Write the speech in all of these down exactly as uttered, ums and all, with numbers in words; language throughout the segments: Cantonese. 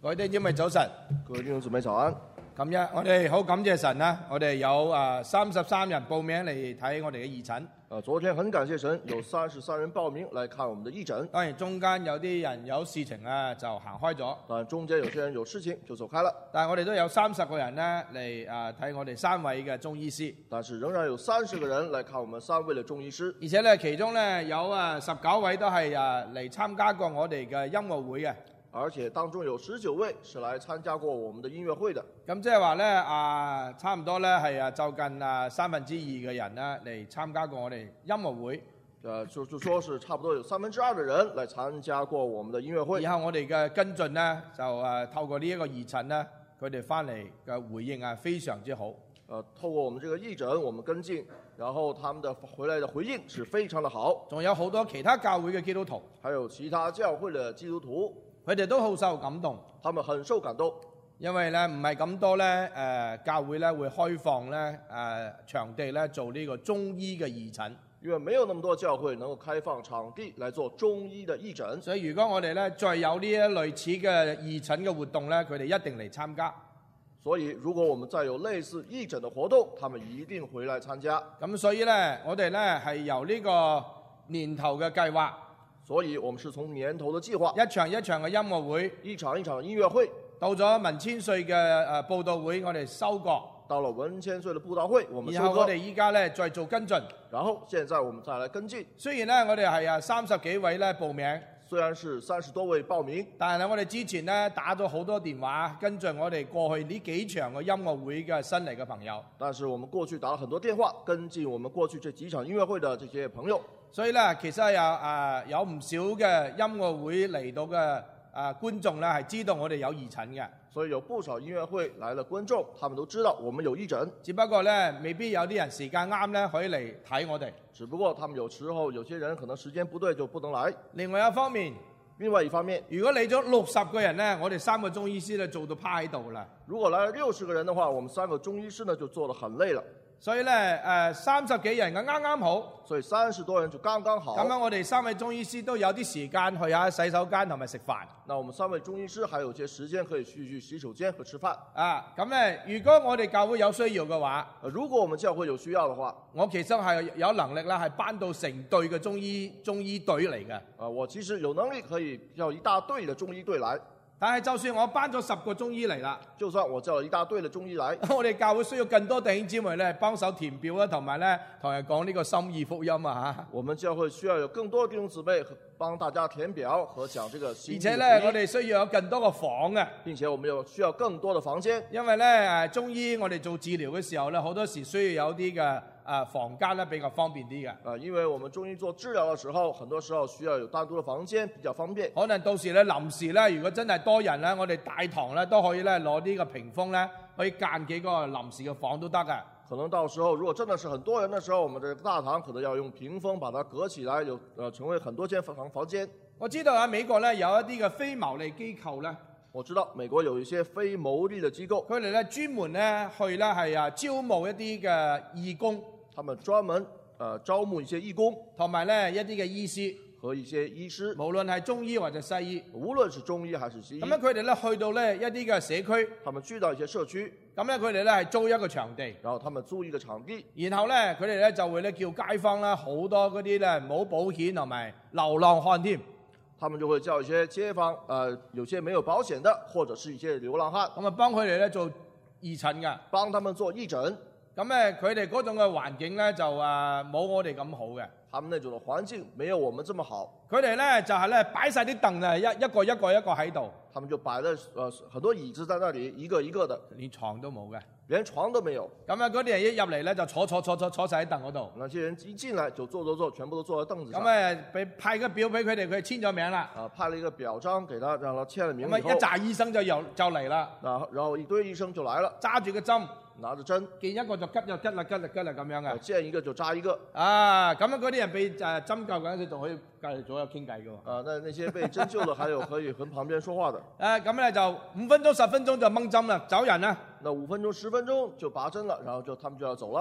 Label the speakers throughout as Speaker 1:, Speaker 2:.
Speaker 1: 各位弟兄姊妹早晨，
Speaker 2: 各位弟兄姊妹早安。
Speaker 1: 琴日我哋好感謝神啦，我哋有啊三十三人報名嚟睇我哋嘅義診。
Speaker 2: 呃，昨天很感謝神，有三十三人報名來看我們的義診。
Speaker 1: 當然中間有啲人有事情啊，就行開咗。
Speaker 2: 當然中間有些人有事情就走開了。
Speaker 1: 但係我哋都有三十個人咧嚟啊睇我哋三位嘅中醫師。
Speaker 2: 但是仍然有三十個人來看我們三位的中醫師。
Speaker 1: 而且咧，其中咧有啊十九位都係啊嚟參加過我哋嘅音樂會嘅。
Speaker 2: 而且當中有十九位是來參加過我們的音樂會的。
Speaker 1: 咁即係話咧啊，差唔多咧係啊就近啊三分之二嘅人咧嚟參加過我哋音樂會。
Speaker 2: 呃，就就說是差不多有三分之二的人來參加過我們的音樂會。
Speaker 1: 以後我哋嘅跟進咧，就誒透過呢一個義診咧，佢哋翻嚟嘅回應啊非常之好。
Speaker 2: 呃，透過我們這個義診，我們跟進，然後他們的回來的回應是非常的好。
Speaker 1: 仲有好多其他教會嘅基督徒，
Speaker 2: 還有其他教會的基督徒，
Speaker 1: 佢哋都好受感動，
Speaker 2: 他們很受感動。
Speaker 1: 因為咧唔係咁多咧誒、呃、教會咧會開放咧誒、呃、場地咧做呢個中醫嘅義診。
Speaker 2: 因為沒有那麼多教會能夠開放場地來做中醫的義診，
Speaker 1: 所以如果我哋咧再有呢一類似嘅義診嘅活動咧，佢哋一定嚟參加。
Speaker 2: 所以如果我們再有類似義診的活動，他們一定回來參加。
Speaker 1: 咁所以咧，我哋咧係由呢個年頭嘅計劃，
Speaker 2: 所以我們是從年頭的計劃，
Speaker 1: 一場一場嘅音樂會，
Speaker 2: 一場一場的音樂會，
Speaker 1: 到咗文千歲嘅誒佈道會，我哋收割。
Speaker 2: 到了文千歲的佈道會，我們收割。
Speaker 1: 然後我哋依家咧再做跟進。
Speaker 2: 然後現在我們再來跟進。
Speaker 1: 雖然咧我哋係啊三十幾位咧報名，
Speaker 2: 雖然是三十多位報名，
Speaker 1: 但係咧我哋之前咧打咗好多電話跟進我哋過去呢幾場嘅音樂會嘅新嚟嘅朋友。
Speaker 2: 但是我們過去打了很多電話跟進我們過去這幾場音樂會的這些朋友。
Speaker 1: 所以咧其實有啊有唔少嘅音樂會嚟到嘅啊觀眾咧係知道我哋有義診嘅。
Speaker 2: 所以有不少音樂會來的觀眾，他們都知道我們有義診。
Speaker 1: 只不過咧，未必有啲人時間啱咧，可以嚟睇我哋。
Speaker 2: 只不過他們有時候有些人可能時間不對就不能來。
Speaker 1: 另外一方面，
Speaker 2: 另外一方面，
Speaker 1: 如果嚟咗六十個人咧，我哋三個中醫師咧做到趴喺度啦。
Speaker 2: 如果來了六十個人的話，我們三個中醫師呢就做得很累了。
Speaker 1: 所以咧，誒三十幾人嘅啱啱好，
Speaker 2: 所以三十多人就剛剛好。
Speaker 1: 咁樣我哋三位中醫師都有啲時間去下洗手間同埋食飯。
Speaker 2: 那我們三位中醫師還有些時間可以去去洗手間和吃飯。
Speaker 1: 啊，咁咧，如果我哋教會有需要嘅話，
Speaker 2: 如果我們教會有需要的話，
Speaker 1: 我其實係有能力啦，係班到成隊嘅中醫中醫隊嚟嘅。
Speaker 2: 啊，我其實有能力可以叫一大隊的中醫隊來。
Speaker 1: 但係就算我班咗十個中醫嚟啦，
Speaker 2: 就算我叫了一大隊的中醫來，
Speaker 1: 我哋教會需要更多弟兄姊妹咧幫手填表啦，同埋咧同人講呢個心意福音啊嚇。
Speaker 2: 我們教會需要有更多弟兄姊妹幫大家填表和講這個心意。
Speaker 1: 而且咧，我哋需要有更多個房嘅，
Speaker 2: 並且我們有需要更多的房間。
Speaker 1: 因為咧誒中醫我哋做治療嘅時候咧，好多時需要有啲嘅誒房間咧比較方便啲嘅。
Speaker 2: 啊，因為我們中醫做治療嘅時候，很多時候需要有單獨嘅房間，比較方便。
Speaker 1: 可能到時咧臨時咧，如果真係多人咧，我哋大堂咧都可以咧攞呢個屏風咧，可以間幾個臨時嘅房都得嘅。
Speaker 2: 可能到時候如果真的是很多人的時候，我們這個大堂可能要用屏風把它隔起來，有呃成為很多間房房間。
Speaker 1: 我知道喺美國咧有一啲嘅非牟利機構咧，
Speaker 2: 我知道美國有一些非牟利的機構，
Speaker 1: 佢哋咧專門咧去咧係啊招募一啲嘅義工，
Speaker 2: 他們專門呃招募一些義工，
Speaker 1: 同埋咧一啲嘅醫師
Speaker 2: 和一些醫師，
Speaker 1: 無論係中醫或者西醫，
Speaker 2: 無論是中醫還是西醫。
Speaker 1: 咁樣佢哋咧去到咧一啲嘅社區，
Speaker 2: 他們去到一些社區，
Speaker 1: 咁咧佢哋咧係租一個場地，
Speaker 2: 然後他們租一個場地，
Speaker 1: 然後咧佢哋咧就會咧叫街坊啦，好多嗰啲咧冇保險同埋流浪漢添。
Speaker 2: 他們就會叫一些街坊，呃，有些沒有保險的，或者是一些流浪漢，
Speaker 1: 咁啊幫佢哋咧做義診嘅，
Speaker 2: 幫他們做義診。
Speaker 1: 咁咧佢哋嗰種嘅環境咧就誒冇我哋咁好嘅。
Speaker 2: 他們那種的環境沒有我們這麼好。
Speaker 1: 佢哋咧就係咧擺晒啲凳啊，一一個一個一個喺度。
Speaker 2: 他們就擺了呃很多椅子在那裡，一個一個的，
Speaker 1: 連床都冇嘅。
Speaker 2: 連床都沒有。
Speaker 1: 咁啊嗰啲人一入嚟咧就坐坐坐坐坐晒喺凳嗰度。
Speaker 2: 那些人一進來就坐坐坐，全部都坐在凳子上。
Speaker 1: 咁啊俾派個表俾佢哋，佢簽咗名啦。
Speaker 2: 啊，派了一個表彰給他，讓他簽了名以後。
Speaker 1: 咁啊一紮醫生就由就嚟啦。
Speaker 2: 然後然後一堆醫生就來了，
Speaker 1: 揸住個針，
Speaker 2: 拿着針，
Speaker 1: 見一個就吉就吉啦，吉啦吉啦咁樣嘅。
Speaker 2: 見一個就扎一個。
Speaker 1: 啊，咁樣嗰啲人被誒針灸嗰陣時仲可以隔離左右傾偈嘅喎。
Speaker 2: 啊，那那些被針灸的，還有可以和旁邊說話的。
Speaker 1: 誒咁咧就五分鐘十分鐘就掹針啦，走人啦。
Speaker 2: 那五分鐘十分鐘就拔針了，然後就他們就要走了。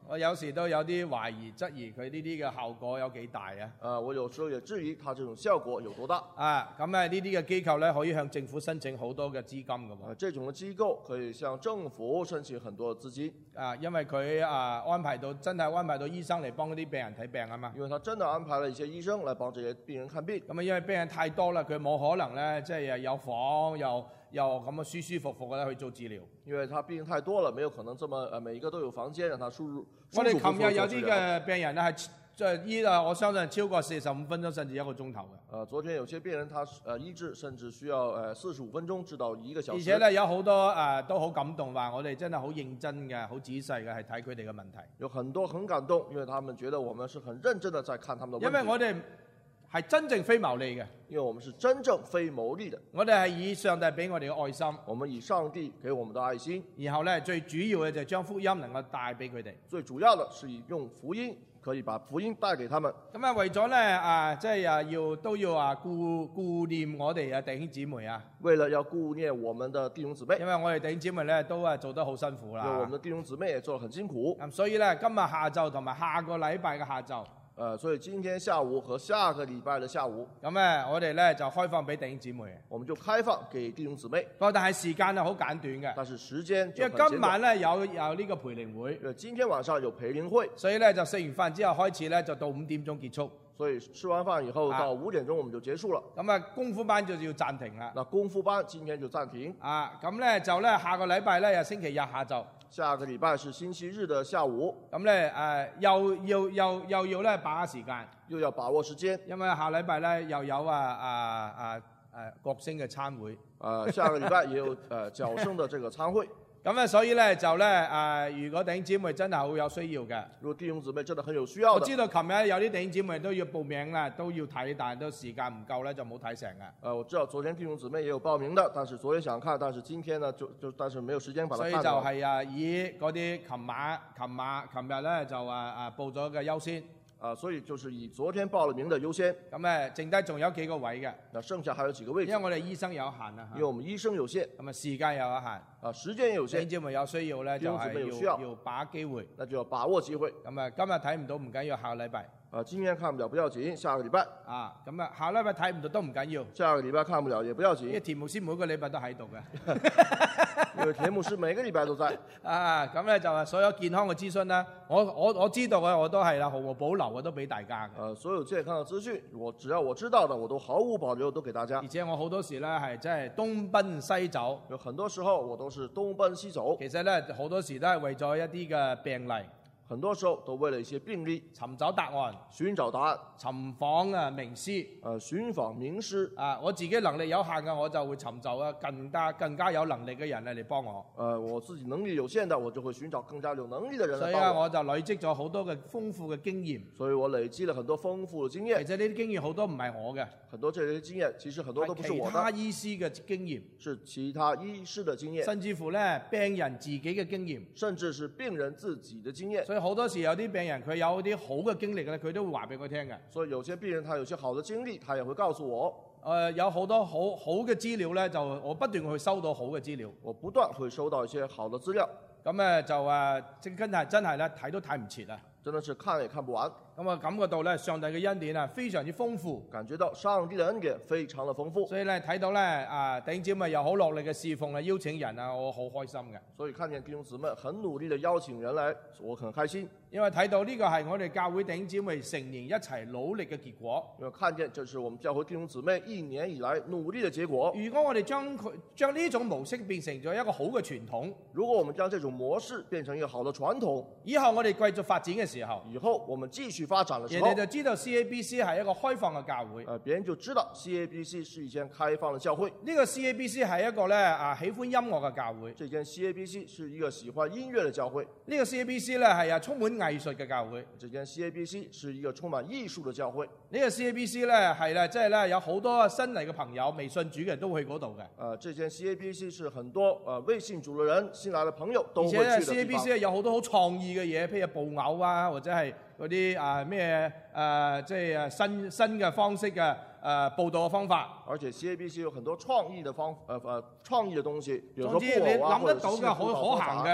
Speaker 1: 我有時都有啲懷疑質疑佢呢啲嘅效果有幾大啊！
Speaker 2: 呃，我有時候也質疑它這種效果有多大。
Speaker 1: 啊，咁啊呢啲嘅機構咧可以向政府申請好多嘅資金㗎
Speaker 2: 呃，
Speaker 1: 喎。
Speaker 2: 這種嘅機構可以向政府申請很多資金，
Speaker 1: 啊，因為佢啊安排到真係安排到醫生嚟幫嗰啲病人睇病啊嘛。
Speaker 2: 因為他真的安排了一些醫生來幫這些病人看病。
Speaker 1: 咁啊，因為病人太多啦，佢冇可能咧，即係有房又又咁啊舒舒服服嘅去做治療。
Speaker 2: 因為他病人太多了，沒有可能這麼呃每一個都有房間讓他輸入。
Speaker 1: 我哋
Speaker 2: 舒舒服服
Speaker 1: 琴日有啲
Speaker 2: 地做治療。
Speaker 1: 嘅病人咧係即係醫啊，我相信超過四十五分鐘甚至一個鐘頭嘅。
Speaker 2: 呃，昨天有些病人他呃醫治甚至需要呃四十五分鐘至到一個小時。
Speaker 1: 而且咧有好多誒、呃、都好感動，話我哋真係好認真嘅、好仔細嘅係睇佢哋嘅問題。
Speaker 2: 有很多很感動，因為他們覺得我們是很認真的在看他們的問題。
Speaker 1: 因為我哋係真正非牟利嘅，
Speaker 2: 因為我們是真正非牟利的，
Speaker 1: 我哋係以上帝俾我哋嘅愛心，
Speaker 2: 我們以上帝給我們的愛心，
Speaker 1: 然後咧最主要嘅就係將福音能夠帶俾佢哋。
Speaker 2: 最主要的是以用福音可以把福音帶給他們。
Speaker 1: 咁啊，為咗咧啊，即係啊，要都要啊顧顧念我哋嘅弟兄姊妹啊，
Speaker 2: 為了要顧念我們的弟兄姊妹，
Speaker 1: 因為我哋弟兄姊妹咧都啊做得好辛苦
Speaker 2: 因為我
Speaker 1: 啦
Speaker 2: 們。的弟兄姊妹也做得很辛苦。
Speaker 1: 咁所以咧，今日下晝同埋下個禮拜嘅下晝，
Speaker 2: 呃，所以今天下午和下個禮拜的下午，
Speaker 1: 咁咧我哋咧就開放俾弟兄姊妹。
Speaker 2: 我們就開放給弟兄姊妹。
Speaker 1: 不過但係時間係好簡短嘅，
Speaker 2: 但是時間就
Speaker 1: 因為今
Speaker 2: 很簡短
Speaker 1: 晚咧有有呢個培靈會，
Speaker 2: 因為今天晚上有培靈會，
Speaker 1: 所以咧就食完飯之後開始咧就到五點鐘結束。
Speaker 2: 所以吃完飯以後
Speaker 1: 啊
Speaker 2: 到五點鐘我們就結束了。
Speaker 1: 咁啊功夫班就要暫停啦。
Speaker 2: 那功夫班今天就暫停，
Speaker 1: 啊，咁咧就咧下個禮拜咧又星期日下晝，
Speaker 2: 下個禮拜是星期日的下午，
Speaker 1: 咁咧誒又要又又要咧把握時間，
Speaker 2: 又要把握時間。
Speaker 1: 因為下禮拜咧又有啊啊啊誒國星嘅參會，
Speaker 2: 呃，下個禮拜也有呃角聲的這個參會。
Speaker 1: 咁咧所以咧就咧誒，如果弟兄姊妹真係好有需要嘅，
Speaker 2: 如果弟兄姊妹真的很有需要的，
Speaker 1: 我知道琴日有啲弟兄姊妹都要報名啦，都要睇，但係都時間唔夠咧就冇睇成嘅。
Speaker 2: 呃，我知道昨天弟兄姊妹也有報名的，但是昨天想看，但是今天呢就就但是沒有時間把它
Speaker 1: 所以
Speaker 2: 看完。
Speaker 1: 就係啊，以嗰啲琴晚、琴晚、琴日咧就啊啊報咗嘅優先，
Speaker 2: 啊，所以就是以昨天報了名的優先，
Speaker 1: 咁誒剩低仲有幾個位嘅，
Speaker 2: 那剩下還有幾個位置
Speaker 1: 因為，我哋醫生有限啊，
Speaker 2: 因為我們醫生有限，
Speaker 1: 咁啊時間又有限，
Speaker 2: 啊，時間也有限
Speaker 1: 弟兄，姊妹有需要咧就
Speaker 2: 弟兄姊妹有
Speaker 1: 係
Speaker 2: 需要
Speaker 1: 要要把握機會。
Speaker 2: 那就要把握機會。
Speaker 1: 咁啊今日睇唔到唔緊要，下個禮拜
Speaker 2: 啊，今天看不了不要緊，下個禮拜，
Speaker 1: 啊，咁啊下個禮拜睇唔到都唔緊要，
Speaker 2: 下個禮拜看不了也不要
Speaker 1: 因為
Speaker 2: 緊，
Speaker 1: 田牧師每個禮拜都喺度嘅。
Speaker 2: 因為田牧師每個禮拜都在。
Speaker 1: 啊，咁咧就係所有健康嘅資訊啦，我我我知道嘅我都係啦，毫無保留嘅都俾大家嘅。
Speaker 2: 呃，所有健康的資訊，我只要我知道的，我都毫無保留都給大家
Speaker 1: 而。且我好多時咧係真係東奔西走，
Speaker 2: 有很多時候我都是東奔西走，
Speaker 1: 其實咧好多時都係為咗一啲嘅病例，
Speaker 2: 很多時候都為了一些病例
Speaker 1: 尋找答案，
Speaker 2: 尋找答案，
Speaker 1: 尋訪啊名師。
Speaker 2: 呃，尋訪名師。
Speaker 1: 啊，我自己能力有限嘅，我就會尋找啊更加更加有能力嘅人嚟嚟幫我。
Speaker 2: 呃，我自己能力有限的，我就會尋找更加有能力的人
Speaker 1: 所以啊，
Speaker 2: 來幫我。
Speaker 1: 我就累積咗好多嘅豐富嘅經驗。
Speaker 2: 所以我累積了很多豐富的經驗，
Speaker 1: 其實呢啲經驗好多唔係我嘅，
Speaker 2: 很多這些經驗其實很多都不
Speaker 1: 係其
Speaker 2: 是我的，
Speaker 1: 他醫師嘅經驗，
Speaker 2: 是其他醫師的經驗，
Speaker 1: 甚至乎咧病人自己嘅經驗。
Speaker 2: 甚至是病人自己的經驗。
Speaker 1: 所以好多時有啲病人佢有啲好嘅經歷咧，佢都會話俾我聽嘅。
Speaker 2: 所以有些病人他有些好的經歷，他也會告訴我。
Speaker 1: 誒、呃、有好多好好嘅資料咧，就我不斷去收到好嘅資料。
Speaker 2: 我不斷會收到一些好的資料，
Speaker 1: 咁咧就誒，即真係真係咧睇都睇唔切啊！
Speaker 2: 真的是看也看不完。
Speaker 1: 咁啊，感覺到咧上帝嘅恩典啊，非常之豐富。
Speaker 2: 感覺到上帝的恩典非常的豐富，
Speaker 1: 所以咧睇到咧啊，弟兄姊妹又好落力嘅侍奉啊，邀請人啊，我好開心嘅。
Speaker 2: 所以看見弟兄姊妹很努力的邀請人來，我很開心。
Speaker 1: 因為睇到呢個係我哋教會弟兄姊妹成年一齊努力嘅結果。
Speaker 2: 因為看見這是我們教會弟兄姊妹一年以來努力的結果。
Speaker 1: 如果我哋將佢將呢種模式變成咗一個好嘅傳統，
Speaker 2: 如果我們將這種模式變成一個好的傳統，
Speaker 1: 以後我哋繼續發展嘅時候，
Speaker 2: 以後我們繼續發展的時候，
Speaker 1: 人哋就知道 C A B C 係一個開放嘅教會。
Speaker 2: 呃，別人就知道 C A B C 是一間開放的教會。
Speaker 1: 呢個 C A B C 係一個咧啊喜歡音樂嘅教會。
Speaker 2: 這間 C A B C 是一個喜歡音樂的教會。
Speaker 1: 呢個 C A B C 咧係啊充滿藝術嘅教會。
Speaker 2: 這間 C A B C 是一個充滿藝術的教會。
Speaker 1: 呢個 C A B C 咧係咧即係咧有好多新嚟嘅朋友未信主嘅人都會去嗰度嘅。
Speaker 2: 呃，這間 C A B C 是很多呃未信主的人、新來的朋友都會去
Speaker 1: 而且咧
Speaker 2: 的
Speaker 1: C A
Speaker 2: 地
Speaker 1: B
Speaker 2: 方。
Speaker 1: C 有好多好創意嘅嘢，譬如布偶啊，或者係嗰啲啊咩誒即係誒新新嘅方式嘅誒、呃、報導嘅方法。
Speaker 2: 而且 C A B C 有很多創意的方呃呃創意的東西，比如
Speaker 1: 總之你
Speaker 2: 說布偶啊，
Speaker 1: 諗得到嘅可
Speaker 2: 或者是新的輔導
Speaker 1: 可行嘅，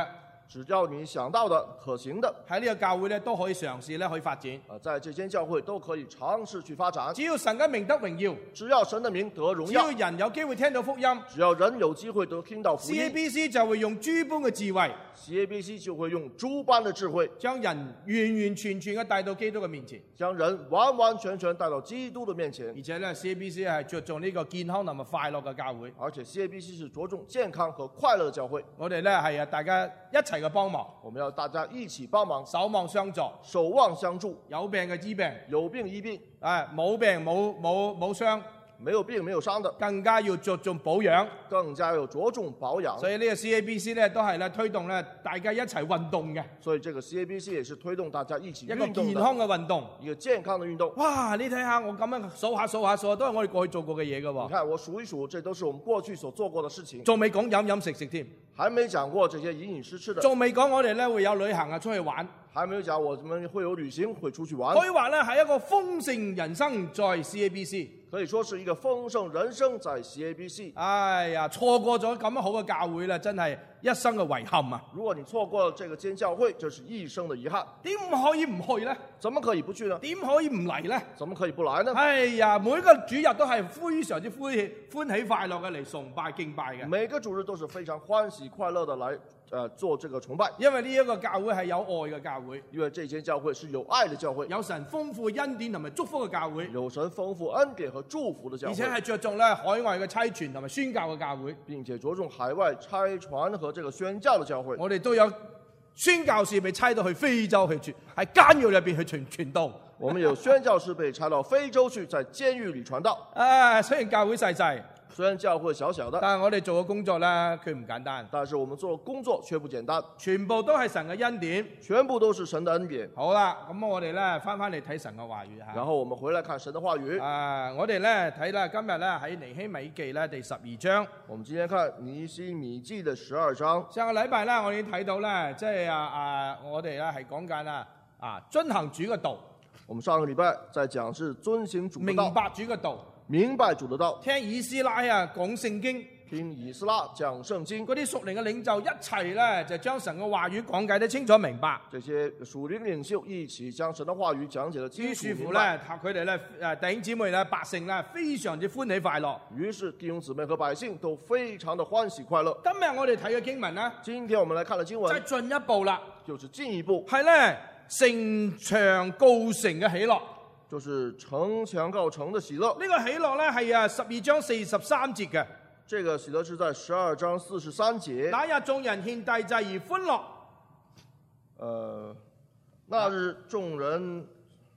Speaker 2: 只要你想到的、可行的，
Speaker 1: 喺呢個教會咧都可以嘗試咧去發展。
Speaker 2: 啊，在這間教會都可以嘗試去發展。
Speaker 1: 只要神嘅名得榮耀，
Speaker 2: 只要神的名得榮
Speaker 1: 只
Speaker 2: 耀，
Speaker 1: 要人有機會聽到福音
Speaker 2: 只要人有機會都聽到福
Speaker 1: ，C A
Speaker 2: 音
Speaker 1: B C 就會用諸般嘅智慧，
Speaker 2: ，C A B C 就會用諸般的智慧，
Speaker 1: 將人完完全全嘅帶到基督嘅面前。
Speaker 2: 將人完完全全帶到基督的面前。
Speaker 1: 而且咧 C A B C 係着重呢個健康同埋快樂嘅教會。
Speaker 2: 而且 C A B C 是着重健康和快樂的教會。
Speaker 1: 我哋咧係啊，大家一齊嘅幫忙，
Speaker 2: 我們要大家一起幫忙，
Speaker 1: 守望相助，
Speaker 2: 守望相助，
Speaker 1: 有病嘅醫病，
Speaker 2: 有病醫病，
Speaker 1: 啊冇病冇冇冇傷，
Speaker 2: 沒有病沒有傷的，
Speaker 1: 更加要着重保養。
Speaker 2: 更加要着重保養。
Speaker 1: 所以呢個 C A B C 咧都係咧推動咧大家一齊運動嘅
Speaker 2: 所以這個 C A B C 也是推動大家一起
Speaker 1: 一個
Speaker 2: 運動的
Speaker 1: 健康嘅運動。
Speaker 2: 一個健康的運動。
Speaker 1: 哇！你睇下我咁樣數下數下數下，都係我哋過去做過嘅嘢㗎喎。
Speaker 2: 你看我數一數，這都是我們過去所做過的事情。
Speaker 1: 仲未講飲飲食食添，
Speaker 2: 還沒講過這些飲飲食吃的，
Speaker 1: 仲未講我哋咧會有旅行啊出去玩。
Speaker 2: 還沒有講我們會有旅行，會出去玩。
Speaker 1: 可以話咧係一個豐盛人生在 C A B C。
Speaker 2: 可以說是一個豐盛人生在 C A B C。
Speaker 1: 哎呀，錯過咗咁樣好嘅教會咧，真係一生嘅遺憾啊！
Speaker 2: 如果你錯過了這個間教會，這是一生的遺憾。
Speaker 1: 點可以唔去呢？
Speaker 2: 怎麼可以不去呢？
Speaker 1: 點可以唔嚟呢？
Speaker 2: 怎麼可以不來呢？
Speaker 1: 哎呀，每一個主日都係非常之歡喜、歡喜快樂嘅嚟崇拜敬拜嘅。
Speaker 2: 每個主日都是非常歡喜快樂的來，呃，做這個崇拜。
Speaker 1: 因為呢一個教會係有愛嘅教會，
Speaker 2: 因為這間教會是有愛的教會，
Speaker 1: 有神豐富恩典同埋祝福嘅教會，
Speaker 2: 有神豐富恩典和祝福的教會，
Speaker 1: 而且係着重咧海外嘅差傳同埋宣教嘅教會，
Speaker 2: 並且着重海外差傳和這個宣教的教會。
Speaker 1: 我哋都有宣教士被差到去非洲去傳，喺監獄入邊去傳傳道。
Speaker 2: 我們有宣教士被差到非洲去，在監獄裏傳道。
Speaker 1: 啊，雖然教會細細，
Speaker 2: 雖然教會小小的，
Speaker 1: 但係我哋做嘅工作咧，佢唔簡單。
Speaker 2: 但是我們做的工作卻不簡單，
Speaker 1: 全部都係神嘅恩典，
Speaker 2: 全部都是神的恩典。
Speaker 1: 好啦，咁我哋咧翻翻嚟睇神嘅話語嚇。
Speaker 2: 然後我們回來看神的話語。
Speaker 1: 啊，我哋咧睇啦，今日咧喺尼希米記咧第十二章。
Speaker 2: 我們今天看尼希米記的十二章。
Speaker 1: 上個禮拜咧，我已經睇到咧，即係啊啊，我哋咧係講緊啊啊遵行主嘅道。
Speaker 2: 我們上個禮拜在講是遵行主的道，
Speaker 1: 明白主嘅道，
Speaker 2: 明白主的道，
Speaker 1: 聽以斯拉啊講聖經，
Speaker 2: 聽以斯拉講聖經，
Speaker 1: 嗰啲屬靈嘅領袖一齊咧就將神嘅話語講解得清楚明白。
Speaker 2: 這些屬靈領袖一起將神的話語講解得清楚
Speaker 1: 於是乎
Speaker 2: 明白。
Speaker 1: 咧，佢哋咧誒弟兄姊妹咧百姓咧非常之歡喜快樂。
Speaker 2: 於是弟兄姊妹和百姓都非常的歡喜快樂。
Speaker 1: 今日我哋睇嘅經文咧，
Speaker 2: 今天我們來看的經文，
Speaker 1: 再進一步啦，
Speaker 2: 就是進一步，
Speaker 1: 係咧城牆告成嘅喜樂。
Speaker 2: 就是城牆告成的喜樂。
Speaker 1: 呢個喜樂咧係啊十二章四十三節嘅。
Speaker 2: 這個喜樂是在十二章四十三節。
Speaker 1: 那日眾人獻祭祭而歡樂。
Speaker 2: 呃，那日眾人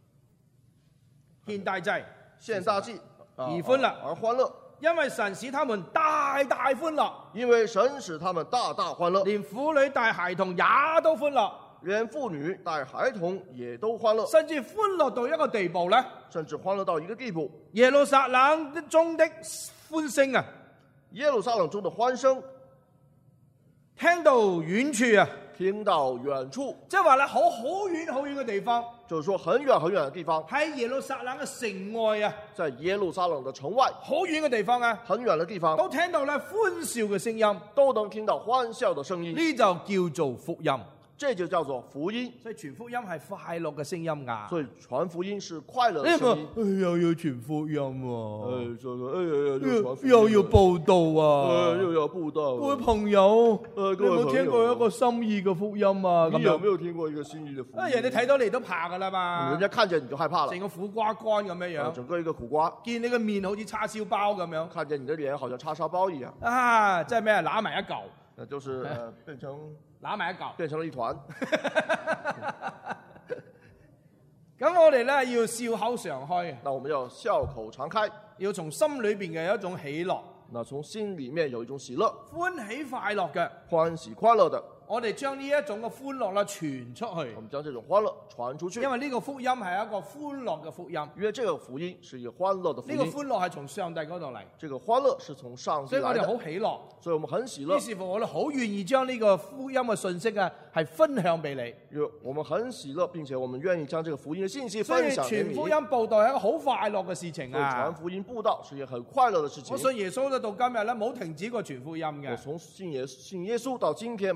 Speaker 1: 獻大祭，
Speaker 2: 獻大祭
Speaker 1: 而歡樂，
Speaker 2: 而歡樂，
Speaker 1: 因為神使他們大大歡樂。
Speaker 2: 因為神使他們大大歡樂，
Speaker 1: 連婦女帶孩童也都歡樂。
Speaker 2: 連婦女帶孩童也都歡樂，
Speaker 1: 甚至歡樂到一個地步咧，
Speaker 2: 甚至歡樂到一個地步。
Speaker 1: 耶路撒冷中的歡聲啊，
Speaker 2: 耶路撒冷中的歡聲，
Speaker 1: 聽到遠處啊，
Speaker 2: 聽到遠處，
Speaker 1: 即係話咧，好好遠好遠嘅地方，
Speaker 2: 就是說很遠很遠的地方，
Speaker 1: 喺耶路撒冷嘅城外啊，
Speaker 2: 在耶路撒冷的城外，
Speaker 1: 好遠嘅地方啊，
Speaker 2: 很遠的地方，
Speaker 1: 都聽到咧歡笑嘅聲音，
Speaker 2: 都能聽到歡笑的聲音，
Speaker 1: 呢就叫做福音。
Speaker 2: 這就叫做福音。
Speaker 1: 所以傳福音係快樂嘅聲音啊！
Speaker 2: 所以傳福音是快樂的聲音。
Speaker 1: 哎呀，要傳福音喎！
Speaker 2: 哎，就說哎呀呀，要傳福音，
Speaker 1: 又要報道啊！
Speaker 2: 哎，又要佈道。
Speaker 1: 各位朋友，
Speaker 2: 呃，
Speaker 1: 你
Speaker 2: 各位朋友，
Speaker 1: 有冇聽過一個心意嘅福音啊？
Speaker 2: 你有沒有聽過一個心意的福音？
Speaker 1: 啊，人哋睇到你都怕噶啦嘛！
Speaker 2: 人家看見你就害怕了，
Speaker 1: 成個苦瓜乾咁樣樣，
Speaker 2: 整個一個苦瓜，
Speaker 1: 見你個面好似叉燒包咁樣，
Speaker 2: 看見你的臉好像叉燒包一樣。
Speaker 1: 啊，即係咩？揦埋一嚿，
Speaker 2: 那就是呃變成
Speaker 1: 揦埋一嚿，
Speaker 2: 變成了一團。
Speaker 1: 咁我哋咧要笑口常開，
Speaker 2: 那我們要笑口常開，
Speaker 1: 要從心裏邊嘅一種喜樂，
Speaker 2: 那從心裡面有一種喜樂，
Speaker 1: 歡喜快樂嘅，
Speaker 2: 歡喜快樂的。
Speaker 1: 我哋將呢一種嘅歡樂啦傳出去
Speaker 2: 我，們將這種歡樂傳出去，
Speaker 1: 因為呢個福音係一個歡樂嘅福音，
Speaker 2: 因為這個福音是一個歡樂的福音。
Speaker 1: 呢個歡樂係從上帝嗰度嚟，
Speaker 2: 這個歡樂是從上帝
Speaker 1: 所以我哋
Speaker 2: 來的，
Speaker 1: 好喜樂。
Speaker 2: 所以我們很喜
Speaker 1: 於
Speaker 2: 樂。
Speaker 1: 是乎，我哋好願意將呢個福音嘅信息啊，係分享俾你。
Speaker 2: 因為我們很喜樂，並且我們願意將這個福音的信息
Speaker 1: 所以
Speaker 2: 分享給你。
Speaker 1: 傳福音佈道係一個好快樂嘅事情
Speaker 2: 所以傳
Speaker 1: 啊！
Speaker 2: 福音佈道是一個很快樂的事情。
Speaker 1: 我信耶穌到今日咧，冇停止過傳福音嘅。
Speaker 2: 我從信耶信耶穌到今天沒有停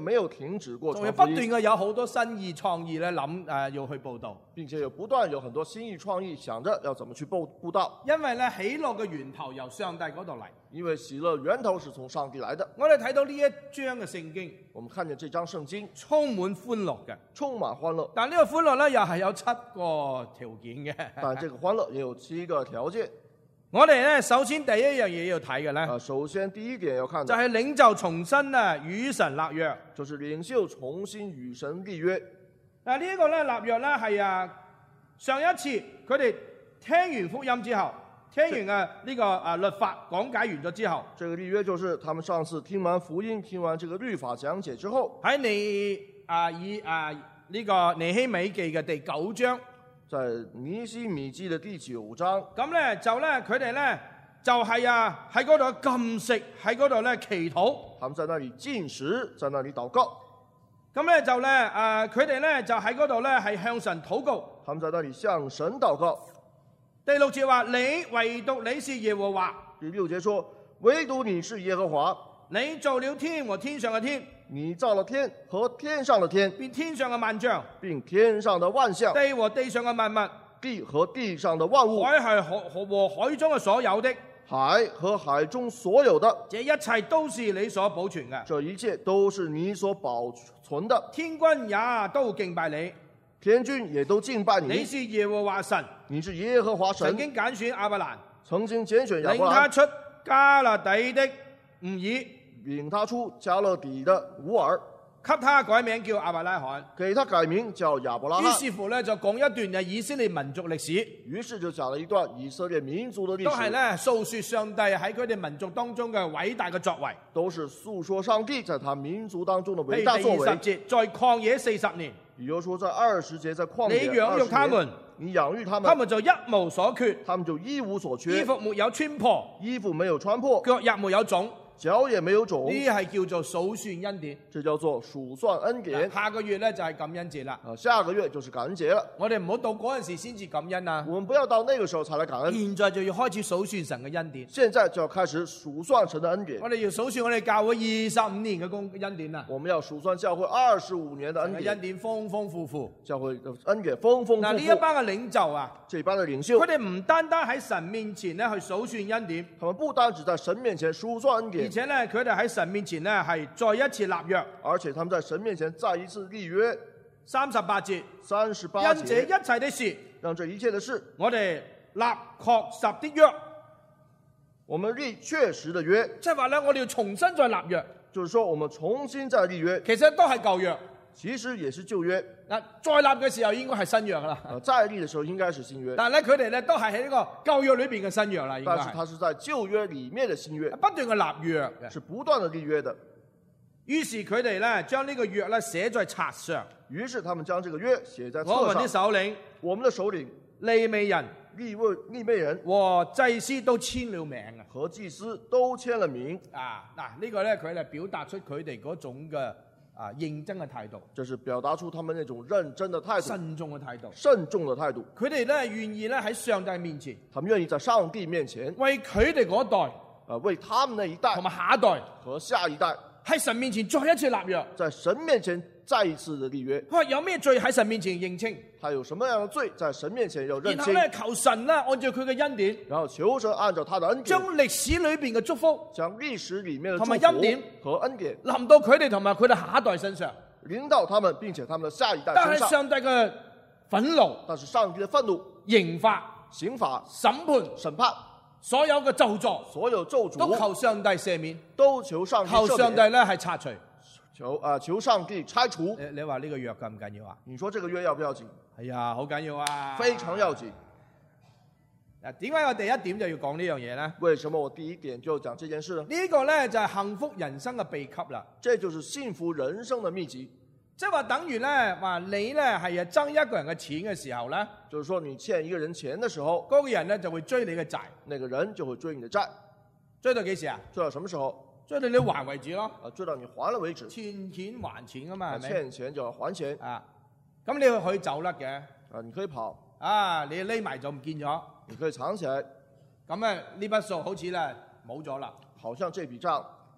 Speaker 2: 停止過
Speaker 1: 仲要不
Speaker 2: 傳福音，
Speaker 1: 斷嘅有好多新意創意咧諗誒要去報導。
Speaker 2: 並且有不斷有很多新意創意，想着要怎麼去佈佈道。
Speaker 1: 因為咧喜樂嘅源頭由上帝嗰度嚟。
Speaker 2: 因為喜樂源頭是從上帝來的。
Speaker 1: 我哋睇到呢一章嘅聖經，
Speaker 2: 我們看見這張聖經
Speaker 1: 充滿歡樂嘅，
Speaker 2: 充滿歡樂，
Speaker 1: 但呢個歡樂咧又係有七個條件嘅。
Speaker 2: 但這個歡樂也有七個條件。
Speaker 1: 我哋咧首先第一樣嘢要睇嘅咧，
Speaker 2: 啊，首先第一點要看
Speaker 1: 就
Speaker 2: 的
Speaker 1: 係領袖重新啊與神立約。
Speaker 2: 就是領袖重新與神立約。
Speaker 1: 嗱呢一個咧立約咧係啊上一次佢哋聽完福音之後，聽完啊呢個啊律法講解完咗之後，
Speaker 2: 這個立約就是他們上次聽完福音、聽完這個律法講解之後，
Speaker 1: 喺尼啊以啊呢個尼希米記嘅第九章。
Speaker 2: 在尼希米記的第九章，
Speaker 1: 咁咧就咧佢哋咧就係啊喺嗰度禁食，喺嗰度咧祈禱。
Speaker 2: 他們在那裏禁食，在那裏禱告。
Speaker 1: 咁咧就咧誒佢哋咧就喺嗰度咧係向神禱告。
Speaker 2: 他們在那裏向神禱告。
Speaker 1: 第六節話：你唯獨你是耶和華。
Speaker 2: 第六節說：唯獨你是耶和華，
Speaker 1: 你造了天和天上嘅天，
Speaker 2: 你造了天和天上的天，
Speaker 1: 並天上嘅萬象，
Speaker 2: 並天上的萬象，
Speaker 1: 地和地上嘅萬物，
Speaker 2: 地和地上的萬物，
Speaker 1: 海係河河和海中嘅所有的，
Speaker 2: 海和海中所有的，
Speaker 1: 這一切都是你所保存嘅。
Speaker 2: 這一切都是你所保存的。
Speaker 1: 天軍也都敬拜你，
Speaker 2: 天軍也都敬拜你。
Speaker 1: 你是耶和華神，
Speaker 2: 你是耶和華神。
Speaker 1: 曾經揀選亞伯蘭，
Speaker 2: 曾經揀選亞伯蘭，
Speaker 1: 領他出加勒底的吾爾，
Speaker 2: 領他出加勒底的吾爾，
Speaker 1: 給他改名叫亞伯拉罕。
Speaker 2: 給他改名叫亞伯拉
Speaker 1: 於
Speaker 2: 罕。
Speaker 1: 是乎咧就講一段嘅以色列民族歷史，
Speaker 2: 於是就講了一段以色列民族的歷史，
Speaker 1: 都係咧訴說上帝喺佢哋民族當中嘅偉大嘅作為。
Speaker 2: 都是訴說上帝在他民族當中的
Speaker 1: 譬如
Speaker 2: 偉大作為。
Speaker 1: 第二十節，在曠野四十年，
Speaker 2: 比如說在二十節在曠野
Speaker 1: 你養育他們，
Speaker 2: 你養育他們，
Speaker 1: 他們就一無所缺，
Speaker 2: 他們就一無所缺，
Speaker 1: 衣服沒有穿破，
Speaker 2: 衣服沒有穿破，
Speaker 1: 腳也沒有腫。
Speaker 2: 腳也沒有腫，
Speaker 1: 呢係叫做數算恩典。
Speaker 2: 這叫做數算恩典。
Speaker 1: 下個月咧就係感恩節啦。
Speaker 2: 啊，下個月就是感恩節了。
Speaker 1: 我哋唔好到嗰陣時先至感恩啊！
Speaker 2: 我們不要到那個時候才來感恩，
Speaker 1: 現在就要開始數算神嘅恩典。
Speaker 2: 現在就要開始數算神的恩典。
Speaker 1: 我哋要數算我哋教會二十五年嘅功恩典啊！
Speaker 2: 我們要數算教會二十五年的恩典，
Speaker 1: 恩典豐豐富富，
Speaker 2: 教會的恩典豐豐富富。
Speaker 1: 嗱，呢一班嘅領袖啊，
Speaker 2: 這班的領袖，
Speaker 1: 佢哋唔單單喺神面前咧去數算恩典，
Speaker 2: 他們不單只在神面前數算恩典，
Speaker 1: 而且咧佢哋喺神面前咧係再一次立約。
Speaker 2: 而且他們在神面前再一次立約。
Speaker 1: 三十八節，
Speaker 2: 三十八節，
Speaker 1: 因這一切的事，
Speaker 2: 讓這一切的事，
Speaker 1: 我哋立確實的約，
Speaker 2: 我們立確實的約，
Speaker 1: 即係話咧，我哋要重新再立約。
Speaker 2: 就是說我們重新再立約，
Speaker 1: 其實都係舊約，
Speaker 2: 其實也是舊約。
Speaker 1: 嗱，再立嘅時候應該係新約啦。
Speaker 2: 啊，再立的時候應該是新約，
Speaker 1: 但係咧，佢哋咧都係喺呢個舊約裏邊嘅新約啦，應該
Speaker 2: 但是它是在舊約裏面的新約，
Speaker 1: 不斷嘅立約嘅。
Speaker 2: 是不斷的立約的。
Speaker 1: 於是佢哋咧將呢個約咧寫在冊上。
Speaker 2: 於是他們將這個約寫在
Speaker 1: 我們
Speaker 2: 冊上。
Speaker 1: 的首領、
Speaker 2: 我們的首領、
Speaker 1: 利未人、
Speaker 2: 利未利未人
Speaker 1: 和祭司都簽了名啊！
Speaker 2: 和祭司都簽了名。
Speaker 1: 啊，嗱，呢個咧佢哋表達出佢哋嗰種嘅啊認真嘅態度，
Speaker 2: 這是表達出他們那種認真的態度、
Speaker 1: 慎重嘅態度。
Speaker 2: 慎重的態度。
Speaker 1: 佢哋咧願意咧喺上帝面前，
Speaker 2: 他們願意在上帝面前，
Speaker 1: 為佢哋嗰代
Speaker 2: 啊，為他們那一代
Speaker 1: 同埋下一代
Speaker 2: 和下一代，
Speaker 1: 喺神面前再一次立約。
Speaker 2: 在神面前再一次的立約。
Speaker 1: 佢話有咩罪喺神面前認清，
Speaker 2: 他有什麼樣的罪，在神面前要認清。
Speaker 1: 然後咧求神啦，按照佢嘅恩典，
Speaker 2: 然後求神按照他的恩典，
Speaker 1: 將歷史裏邊嘅祝福
Speaker 2: 將歷史裏面的
Speaker 1: 同
Speaker 2: 祝福
Speaker 1: 埋恩典
Speaker 2: 和恩典
Speaker 1: 臨到佢哋同埋佢哋下一代身上。
Speaker 2: 臨到他們，並且他們的下一代
Speaker 1: 但係
Speaker 2: 身上。
Speaker 1: 上帝嘅憤怒、
Speaker 2: 但是上帝的憤怒、
Speaker 1: 刑罰、
Speaker 2: 刑罰、
Speaker 1: 審判、
Speaker 2: 審判，
Speaker 1: 所有嘅咒詛，
Speaker 2: 所有咒詛
Speaker 1: 都求上帝赦免，
Speaker 2: 都求上帝
Speaker 1: 求
Speaker 2: 赦免，
Speaker 1: 上帝咧係拆除。
Speaker 2: 求啊、呃、求上帝拆除。
Speaker 1: 你你話呢個約緊唔緊要啊？
Speaker 2: 你說這個約要不要緊？
Speaker 1: 係啊，好緊要啊！
Speaker 2: 非常要緊。
Speaker 1: 嗱，點解我第一點就要講呢樣嘢咧？
Speaker 2: 為什麼我第一點就講這件事呢？
Speaker 1: 呢個咧就係幸福人生嘅秘笈啦。
Speaker 2: 這就是幸福人生的秘籍。
Speaker 1: 即係話等於咧話你咧係啊爭一個人嘅錢嘅時候咧，
Speaker 2: 就是說你欠一個人錢的時候，
Speaker 1: 嗰個人咧就會追你嘅債，
Speaker 2: 那個人就會追你的債，
Speaker 1: 追到幾時啊？
Speaker 2: 追到什麼時候？
Speaker 1: 追到你還為止咯。
Speaker 2: 啊，追到你還了為止。
Speaker 1: 欠錢還錢啊嘛，係咪？
Speaker 2: 欠錢就要還錢。
Speaker 1: 啊，咁你可以走甩嘅。
Speaker 2: 啊，你可以跑，
Speaker 1: 啊，你匿埋就唔見咗。
Speaker 2: 你可以藏起來。
Speaker 1: 咁啊，呢筆數好似咧冇咗啦。
Speaker 2: 好像這筆帳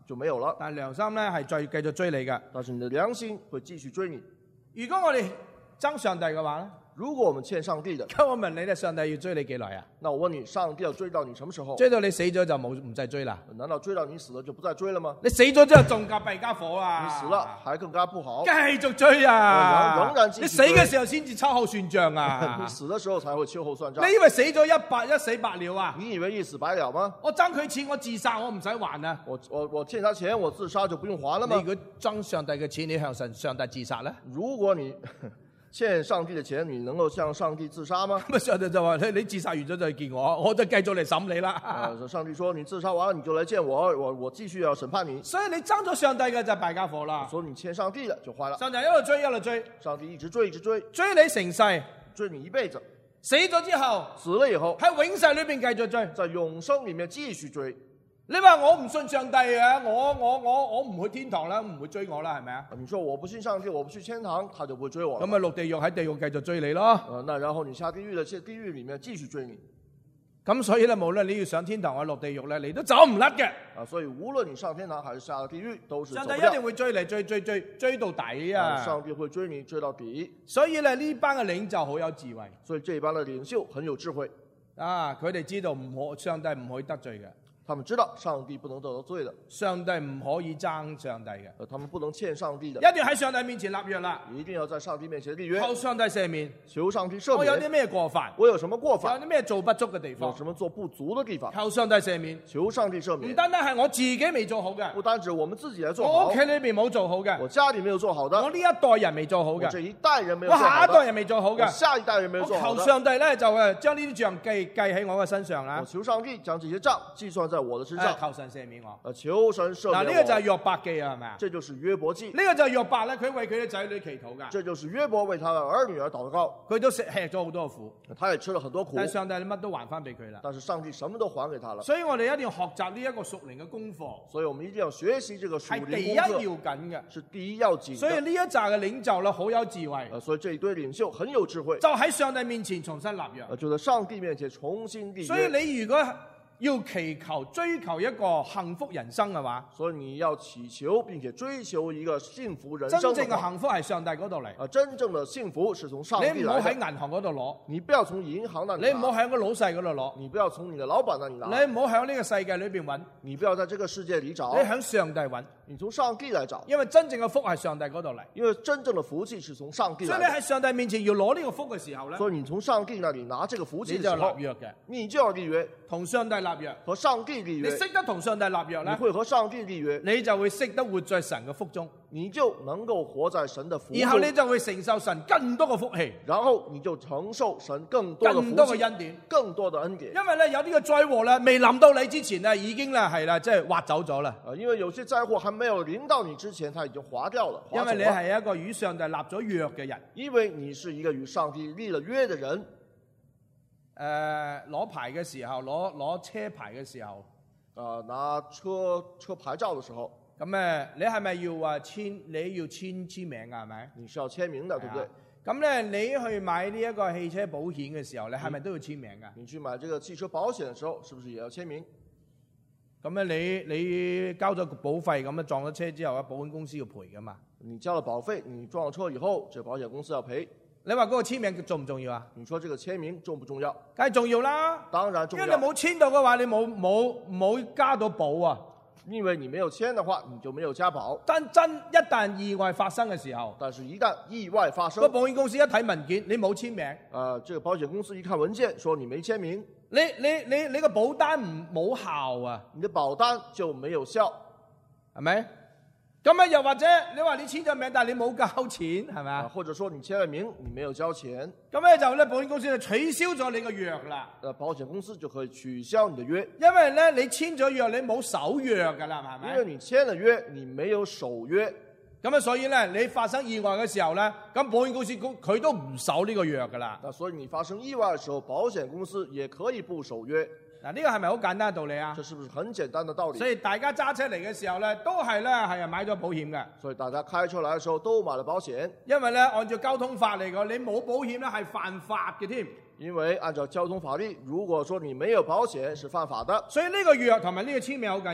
Speaker 2: 就沒有了。
Speaker 1: 但良心咧係再繼續追你嘅。
Speaker 2: 但是你的良心會繼續追你。
Speaker 1: 如果我哋憎上帝嘅話咧，
Speaker 2: 如果我們欠上帝的，
Speaker 1: 咁我問你咧，上帝要追你幾耐啊？
Speaker 2: 那我問你，上帝要追到你什麼時候？
Speaker 1: 追到你死咗就冇唔再追啦？
Speaker 2: 難道追到你死了就不再追了嗎？
Speaker 1: 你死咗之後仲夾弊家伙啊！
Speaker 2: 你死了還更加不好，
Speaker 1: 繼續追啊！
Speaker 2: 仍然繼續追。
Speaker 1: 你死嘅時候先至秋後算賬啊！
Speaker 2: 你死的時候才會秋後算賬。
Speaker 1: 你以為死咗一百一死百了啊？
Speaker 2: 你以為一死百了嗎？
Speaker 1: 我爭佢錢，我自殺我唔使還啊！
Speaker 2: 我我我欠他錢，我自殺就不用還了嗎？
Speaker 1: 你如果爭上帝嘅錢，你向神上帝自殺咧？
Speaker 2: 如果你欠上帝的錢，你能夠向上帝自殺嗎？
Speaker 1: 咁上帝就話：你你自殺完咗再見我，我就繼續嚟審你啦。
Speaker 2: 啊，上帝說：你自殺完了你就來見我，我我繼續要審判你。
Speaker 1: 所以你爭咗上帝嘅就敗家伙啦。
Speaker 2: 所以你欠上帝的就壞了。
Speaker 1: 上帝一路追一路追，
Speaker 2: 上帝一直追一直追，
Speaker 1: 追你成世，
Speaker 2: 追你一輩子。
Speaker 1: 死咗之後，
Speaker 2: 死了以後
Speaker 1: 喺永世裏邊繼續追，
Speaker 2: 在永生裏面繼續追。
Speaker 1: 你話我唔信上帝啊，我我我我唔去天堂啦，唔會追我啦，係咪啊？
Speaker 2: 你說我不信上帝，我不去天堂，他就不會追我了。
Speaker 1: 咁啊，落地獄喺地獄繼續追你咯。
Speaker 2: 啊，那然後你下地獄的，在地獄裏面繼續追你。
Speaker 1: 咁所以咧，無論你要上天堂或落地獄咧，你都走唔甩嘅。
Speaker 2: 啊，所以無論你上天堂還是下地獄，都是走不掉。
Speaker 1: 上帝一定會追你，追追追追到底啊！
Speaker 2: 啊，上帝會追你追到底。
Speaker 1: 所以咧，呢班嘅領袖好有智慧。
Speaker 2: 所以這班嘅領袖很有智慧。
Speaker 1: 啊，佢哋知道唔可上帝唔可以得罪嘅。
Speaker 2: 他們知道上帝不能得罪的，
Speaker 1: 上帝唔可以爭上帝嘅，
Speaker 2: 他們不能欠上帝的，
Speaker 1: 一定喺上帝面前立約啦，
Speaker 2: 一定要在上帝面前立約，
Speaker 1: 求上帝赦免，
Speaker 2: 求上帝赦免。
Speaker 1: 我有啲咩過犯？
Speaker 2: 我有什麼過犯？
Speaker 1: 有啲咩做不足嘅地方？
Speaker 2: 有什麼做不足的地方？
Speaker 1: 求上帝赦免，
Speaker 2: 求上帝赦免。
Speaker 1: 唔單單係我自己未做好嘅，
Speaker 2: 不單止我們自己來做好，
Speaker 1: 我屋企裏邊冇做好嘅，
Speaker 2: 我家裏沒有做好的，
Speaker 1: 我呢一代人未做好嘅，
Speaker 2: 這一代人沒有
Speaker 1: 我
Speaker 2: 做好的，
Speaker 1: 下一代人未做好嘅，
Speaker 2: 下一代人沒有做好的。
Speaker 1: 求上帝咧就誒將呢啲帳計計喺我嘅身上啦。
Speaker 2: 我求上帝將這些帳計算在我的身上。
Speaker 1: 求神赦免我。
Speaker 2: 呃，求神赦免我。
Speaker 1: 嗱，呢個就係約伯記啊，係咪啊？
Speaker 2: 這就是約伯記。
Speaker 1: 呢個就係約伯咧，佢為佢嘅仔女祈禱噶。
Speaker 2: 這就是約伯為他的兒女而禱告。
Speaker 1: 佢都食吃咗好多苦，
Speaker 2: 他也吃了很多苦。
Speaker 1: 但係上帝乜都還翻俾佢啦。
Speaker 2: 但是上帝什麼都還給他了。
Speaker 1: 所以我哋一定要學習呢一個屬靈嘅功課。
Speaker 2: 所以我們一定要學習這個屬靈功課。
Speaker 1: 係第一要緊嘅，
Speaker 2: 是第一要緊。
Speaker 1: 所以呢一紮嘅領袖咧好有智慧。
Speaker 2: 呃，所以這一堆領袖很有智慧。
Speaker 1: 就喺上帝面前重新立約。
Speaker 2: 呃，就在上帝面前重新立約。
Speaker 1: 所以你如果要祈求追求一個幸福人生嘅話，
Speaker 2: 所以你要祈求並且追求一個幸福人生。
Speaker 1: 真正嘅幸福係上帝嗰度嚟。
Speaker 2: 啊，真正的幸福是從上帝來的。
Speaker 1: 你唔好喺銀行嗰度攞，
Speaker 2: 你不要從銀行那裡拿。
Speaker 1: 你唔好喺個老細嗰度攞，
Speaker 2: 你不要從你的老闆那裡拿。
Speaker 1: 你唔好喺呢個世界裏邊揾，
Speaker 2: 你不要在這個世界裡找。
Speaker 1: 你喺上帝揾，
Speaker 2: 你從上帝來找。
Speaker 1: 因為真正嘅福係上帝嗰度嚟。
Speaker 2: 因為真正的福氣是從上帝來的。
Speaker 1: 所以你喺上帝面前要攞呢個福嘅時候咧，
Speaker 2: 所以你從上帝那裡拿這個福氣嘅時候，
Speaker 1: 你就立約嘅，
Speaker 2: 你就要立約，
Speaker 1: 同上帝立約，
Speaker 2: 和上帝立約。
Speaker 1: 你識得同上帝立約咧，
Speaker 2: 你會和上帝立約，
Speaker 1: 你就會識得活在神嘅福中，
Speaker 2: 你就能夠活在神的福中，
Speaker 1: 然後你就會承受神更多嘅福氣，
Speaker 2: 然後你就承受神更多嘅福氣，
Speaker 1: 更多嘅恩典，
Speaker 2: 更多的恩典。
Speaker 1: 因為咧有呢個災禍咧未臨到你之前咧已經咧係啦，即係劃走咗啦。
Speaker 2: 啊，因為有些災禍還沒有臨到你之前，它已經劃掉了。
Speaker 1: 因為你係一個與上帝立咗約嘅人，
Speaker 2: 因為你是一個與上帝立了約嘅人。
Speaker 1: 誒、呃，攞牌嘅時候，攞攞車牌嘅時候。
Speaker 2: 啊、呃，拿車車牌照的時候，
Speaker 1: 咁誒，你係咪要話簽？你要簽簽名㗎，係咪？
Speaker 2: 你是要簽名的，對不對？
Speaker 1: 咁咧，你去買呢一個汽車保險嘅時候，你係咪都要簽名㗎？
Speaker 2: 你去買這個汽車保險嘅時候，是不是也要簽名？
Speaker 1: 咁咧，你你交咗保費，咁啊撞咗車之後，啊保險公司要賠㗎嘛？
Speaker 2: 你交了保費，你撞咗車以後，這保險公司要賠。
Speaker 1: 你話嗰個簽名重唔重要啊？
Speaker 2: 你說這個簽名重不重要？
Speaker 1: 梗係重要啦，
Speaker 2: 當然重要。
Speaker 1: 因為你冇簽到嘅話，你冇冇冇加到保啊。
Speaker 2: 因為你沒有簽的話，你就沒有加保。
Speaker 1: 但真一旦意外發生嘅時候，
Speaker 2: 但是一旦意外發生，
Speaker 1: 個保險公司一睇文件，你冇簽名，
Speaker 2: 啊、呃，這個保險公司一看文件，說你沒簽名，
Speaker 1: 你你你你個保單唔冇效啊，
Speaker 2: 你的保單就沒有效，
Speaker 1: 係咪？咁啊，又或者你話你簽咗名，但係你冇交錢，係咪啊？
Speaker 2: 或者說你簽了名，你沒有交錢，
Speaker 1: 咁咧就咧保險公司就取消咗你個約啦。
Speaker 2: 誒，保險公司就可以取消你的約，
Speaker 1: 因為咧你簽咗約，你冇守約噶啦，係咪？
Speaker 2: 因為你簽了約，你沒有守約，
Speaker 1: 咁啊，所以咧你發生意外嘅時候咧，咁保險公司佢都唔守呢個約噶啦。
Speaker 2: 那所以你發生意外嘅時候，保險公司也可以不守約。
Speaker 1: 嗱，呢個係咪好簡單嘅道理啊？
Speaker 2: 這是不是很簡單的道理？
Speaker 1: 所以大家揸車嚟嘅時候咧，都係咧係買咗保險嘅。
Speaker 2: 所以大家開車來嘅時候都買了保險。
Speaker 1: 因為咧按照交通法嚟講，你冇保險咧係犯法嘅添。
Speaker 2: 因為按照交通法律，如果說你沒有保險是犯法的。
Speaker 1: 所以呢個約同埋呢個簽名好緊要。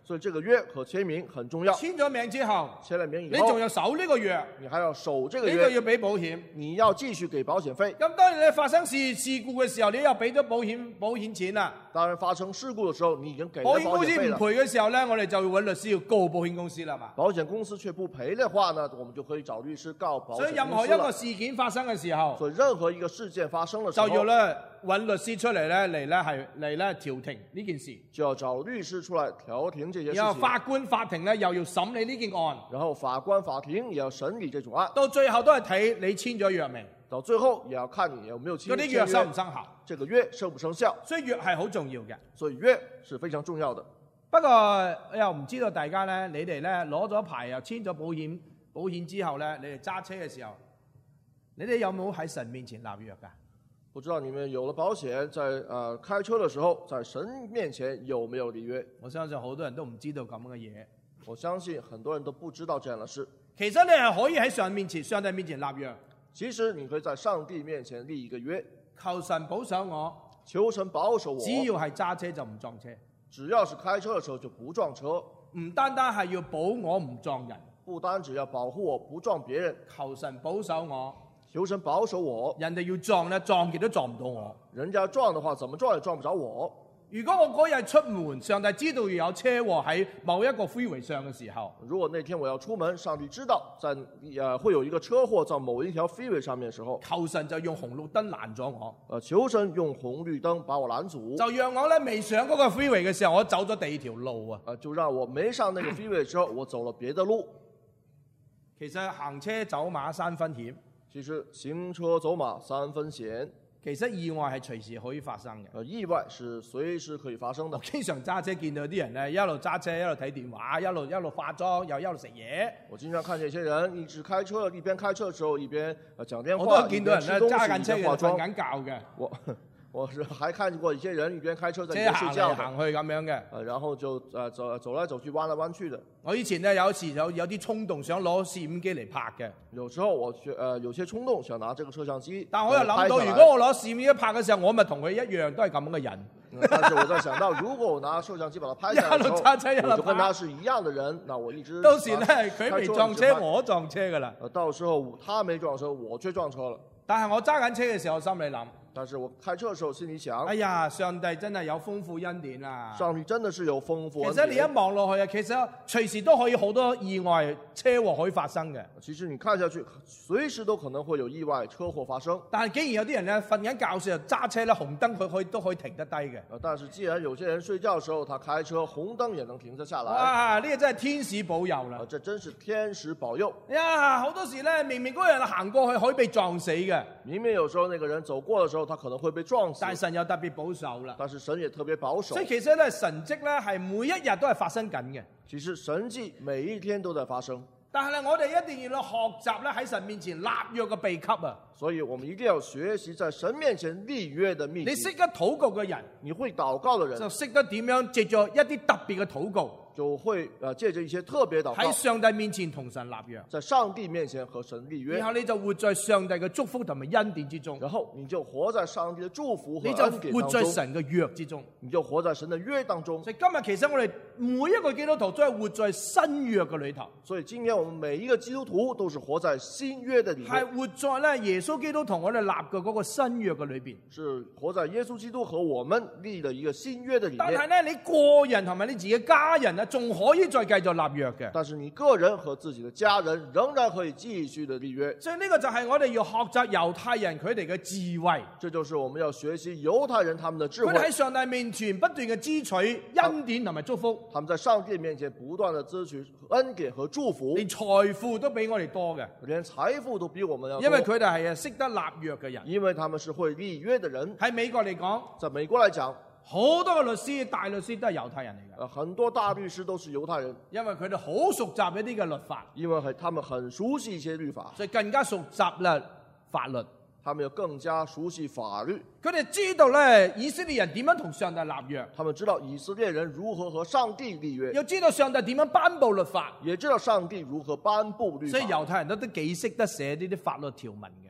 Speaker 2: 所以這個約和簽名很重要。
Speaker 1: 簽咗名之後，
Speaker 2: 簽了名以
Speaker 1: 你仲
Speaker 2: 後，
Speaker 1: 要守呢個約，
Speaker 2: 你還要守這個
Speaker 1: 呢個要
Speaker 2: 約，
Speaker 1: 俾保險。
Speaker 2: 你要繼續給保險費。
Speaker 1: 咁當然你發生事事故嘅時候，你又俾咗保險保險錢啦。
Speaker 2: 當然發生事故的時候，你已經給了保
Speaker 1: 保險公司
Speaker 2: 險費了。
Speaker 1: 唔賠嘅時候咧，我哋就會揾律師要告保險公司啦嘛。
Speaker 2: 保險公司卻不賠的話呢，我們就可以找律師告保險公司了。
Speaker 1: 所以任何一個事件發生嘅時候，
Speaker 2: 所以任何一個事件發生的時候，
Speaker 1: 就要咧揾律師出嚟咧嚟咧係嚟咧調停呢件事。
Speaker 2: 就要找律師出來調停這些事情。
Speaker 1: 然後法官法庭咧又要審理呢件案，
Speaker 2: 然後法官法庭也要審理這種案，
Speaker 1: 到最後都係睇你簽咗約未，
Speaker 2: 到最後也要看你有沒有簽
Speaker 1: 嗰啲約生唔生效。
Speaker 2: 這個約生不生效。
Speaker 1: 所以約係好重要嘅。
Speaker 2: 所以約是非常重要的。
Speaker 1: 不過又唔知道大家咧，你哋咧攞咗牌又簽咗保險保險之後咧，你哋揸車嘅時候，你哋有冇喺神面前立約㗎？
Speaker 2: 不知道你們有了保險，在呃開車的時候，在神面前有沒有立約？
Speaker 1: 我相信好多人都唔知道咁嘅嘢。
Speaker 2: 我相信很多人都不知道這樣的事。
Speaker 1: 其實你係可以喺上面前、上帝面前立約。
Speaker 2: 其實你可以在上帝面前立一個約，
Speaker 1: 求神保守我，
Speaker 2: 求神保守我。
Speaker 1: 只要係揸車就唔撞車，
Speaker 2: 只要是開車的時候就不撞車。
Speaker 1: 唔單單係要保我唔撞人，
Speaker 2: 不單只要保護我不撞別人，
Speaker 1: 求神保守我。
Speaker 2: 求神保守我。
Speaker 1: 人哋要撞咧，撞極都撞唔到我。
Speaker 2: 人家撞的話，怎麼撞也撞不着我。
Speaker 1: 如果我嗰日出門，上帝知道要有車禍喺某一個 freeway 上嘅時候，
Speaker 2: 如果那天我要出門，上帝知道在呃會有一個車禍在某一條 freeway 上面的時候，
Speaker 1: 求神就用紅綠燈攔咗我。
Speaker 2: 呃，求神用紅綠燈把我攔阻，
Speaker 1: 就讓我咧未上嗰個 freeway 嘅時候，我走咗第二條路啊。
Speaker 2: 呃，就讓我沒上那個 freeway 之後，我走了別的路。
Speaker 1: 其實行車走馬三分險，
Speaker 2: 其實行車走馬三分險。
Speaker 1: 其實意外係隨時可以發生嘅。
Speaker 2: 呃，意外是隨時可以發生的
Speaker 1: 我。經常揸車見到啲人咧，一路揸車一路睇電話，一路一路化妝，又一路食嘢。
Speaker 2: 我經常看見一些人一直開車，一邊開車的時候一邊呃講電話，
Speaker 1: 我都見到人咧
Speaker 2: 一邊吃東西
Speaker 1: 揸緊車嘅
Speaker 2: 一邊化妝
Speaker 1: 瞓緊覺嘅，
Speaker 2: 我我是還看過一些人一邊開車在一
Speaker 1: 車
Speaker 2: 邊睡覺的，
Speaker 1: 行嚟行去咁樣嘅。
Speaker 2: 呃，然後就呃走走來走去彎來彎去的。
Speaker 1: 我以前咧有時有有啲衝動想攞攝影機嚟拍嘅，
Speaker 2: 有時候我覺呃有些衝動想拿這個攝像機，
Speaker 1: 但我又諗到，
Speaker 2: 呃拍下來
Speaker 1: 如果我攞攝影機拍嘅時候，我咪同佢一樣都係咁嘅人。
Speaker 2: 嗯但是我在想到，如果我拿攝像機把它拍下來的時候，
Speaker 1: 一路揸車一路
Speaker 2: 我就跟
Speaker 1: 拍
Speaker 2: 他是一樣的人，那我一直
Speaker 1: 到時咧
Speaker 2: 開
Speaker 1: 佢未
Speaker 2: 車
Speaker 1: 撞車，
Speaker 2: 一直拍
Speaker 1: 我撞車噶啦。
Speaker 2: 呃，到時候他沒撞車，我卻撞車了。
Speaker 1: 但係我揸緊車嘅時候，我心裏諗：
Speaker 2: 但是我開車的時候心裏想，
Speaker 1: 哎呀，上帝真係有豐富恩典啊！
Speaker 2: 上帝真的是有豐富恩典。
Speaker 1: 其實你一望落去啊，其實隨時都可以好多意外車禍可以發生嘅。
Speaker 2: 其實你看下去，隨時都可能會有意外車禍發生。
Speaker 1: 但係竟然有啲人咧瞓緊覺嘅時候揸車咧，紅燈佢可以都可以停得低嘅。
Speaker 2: 呃，但是既然有些人睡覺的時候，他開車紅燈也能停得下來，
Speaker 1: 哇！呢個真係天使保佑啦
Speaker 2: 呃，！這真是天使保佑。
Speaker 1: 呀，好多時咧，明明嗰個人行過去可以被撞死嘅，
Speaker 2: 明明有時候那個人走過的時候，他可能會被撞死，
Speaker 1: 但係神又特別保守啦。
Speaker 2: 但是神也特別保守
Speaker 1: 所以。其實咧，神蹟咧係每一日都係發生緊嘅。
Speaker 2: 其實神蹟每一天都在發生，
Speaker 1: 但係咧，我哋一定要去學習咧喺神面前立約嘅秘笈啊！
Speaker 2: 所以我們一定要學習在神面前立約的秘
Speaker 1: 你識
Speaker 2: 訣。
Speaker 1: 得禱告嘅人，
Speaker 2: 你會禱告的人
Speaker 1: 就識得點樣藉著一啲特別嘅禱告，
Speaker 2: 就會呃借着一些特別禱
Speaker 1: 喺
Speaker 2: 告，
Speaker 1: 上帝面前同神立約，
Speaker 2: 在上帝面前和神立約
Speaker 1: 然，後你就活在上帝嘅祝福同埋恩典之中，
Speaker 2: 然後你就活在上帝的祝福和
Speaker 1: 你就
Speaker 2: 恩典
Speaker 1: 活在
Speaker 2: 當中，
Speaker 1: 神嘅約之中。
Speaker 2: 你就活在神的約當中。
Speaker 1: 所以今日其實我哋每一個基督徒都係活在新約嘅裏頭，
Speaker 2: 所以今天我們每一個基督徒都是活在新約的裏面，
Speaker 1: 係活在咧耶穌基督同我哋立嘅嗰個新約嘅裏邊。
Speaker 2: 是活在耶穌基督和我們立的一個新約的裏面。
Speaker 1: 但係咧，你個人同埋你自己家人咧，仲可以再繼續立約嘅。
Speaker 2: 但是你個人和自己的家人仍然可以繼續的立約。
Speaker 1: 所以呢個就係我哋要學習猶太人佢哋嘅智慧。
Speaker 2: 這就是我們要學習猶太人他們的智慧
Speaker 1: 佢哋。喺上帝面前不斷嘅支取恩典同埋祝福，
Speaker 2: 他們在上帝面前不斷的支取恩典和祝福，
Speaker 1: 連財富都比我哋多嘅，
Speaker 2: 連財富都比我們要多。
Speaker 1: 因為佢哋係啊識得立約嘅人。
Speaker 2: 因為他們是會立約的人。
Speaker 1: 喺美國嚟講，
Speaker 2: 在美國來講，
Speaker 1: 好多嘅律師、大律師都係猶太人嚟嘅，
Speaker 2: 呃，很多大律師都是猶太人，
Speaker 1: 因為佢哋好熟習一啲嘅律法，
Speaker 2: 因為很他們很熟悉一些律法，
Speaker 1: 所以更加熟習啦法律。
Speaker 2: 他們又更加熟悉法律。
Speaker 1: 佢哋知道咧以色列人點樣同上帝立約，
Speaker 2: 他們知道以色列人如何和上帝立約，
Speaker 1: 又知道上帝點樣頒布律法，
Speaker 2: 也知道上帝如何頒布律
Speaker 1: 所以
Speaker 2: 法。
Speaker 1: 猶太人都都幾識得寫呢啲法律條文嘅。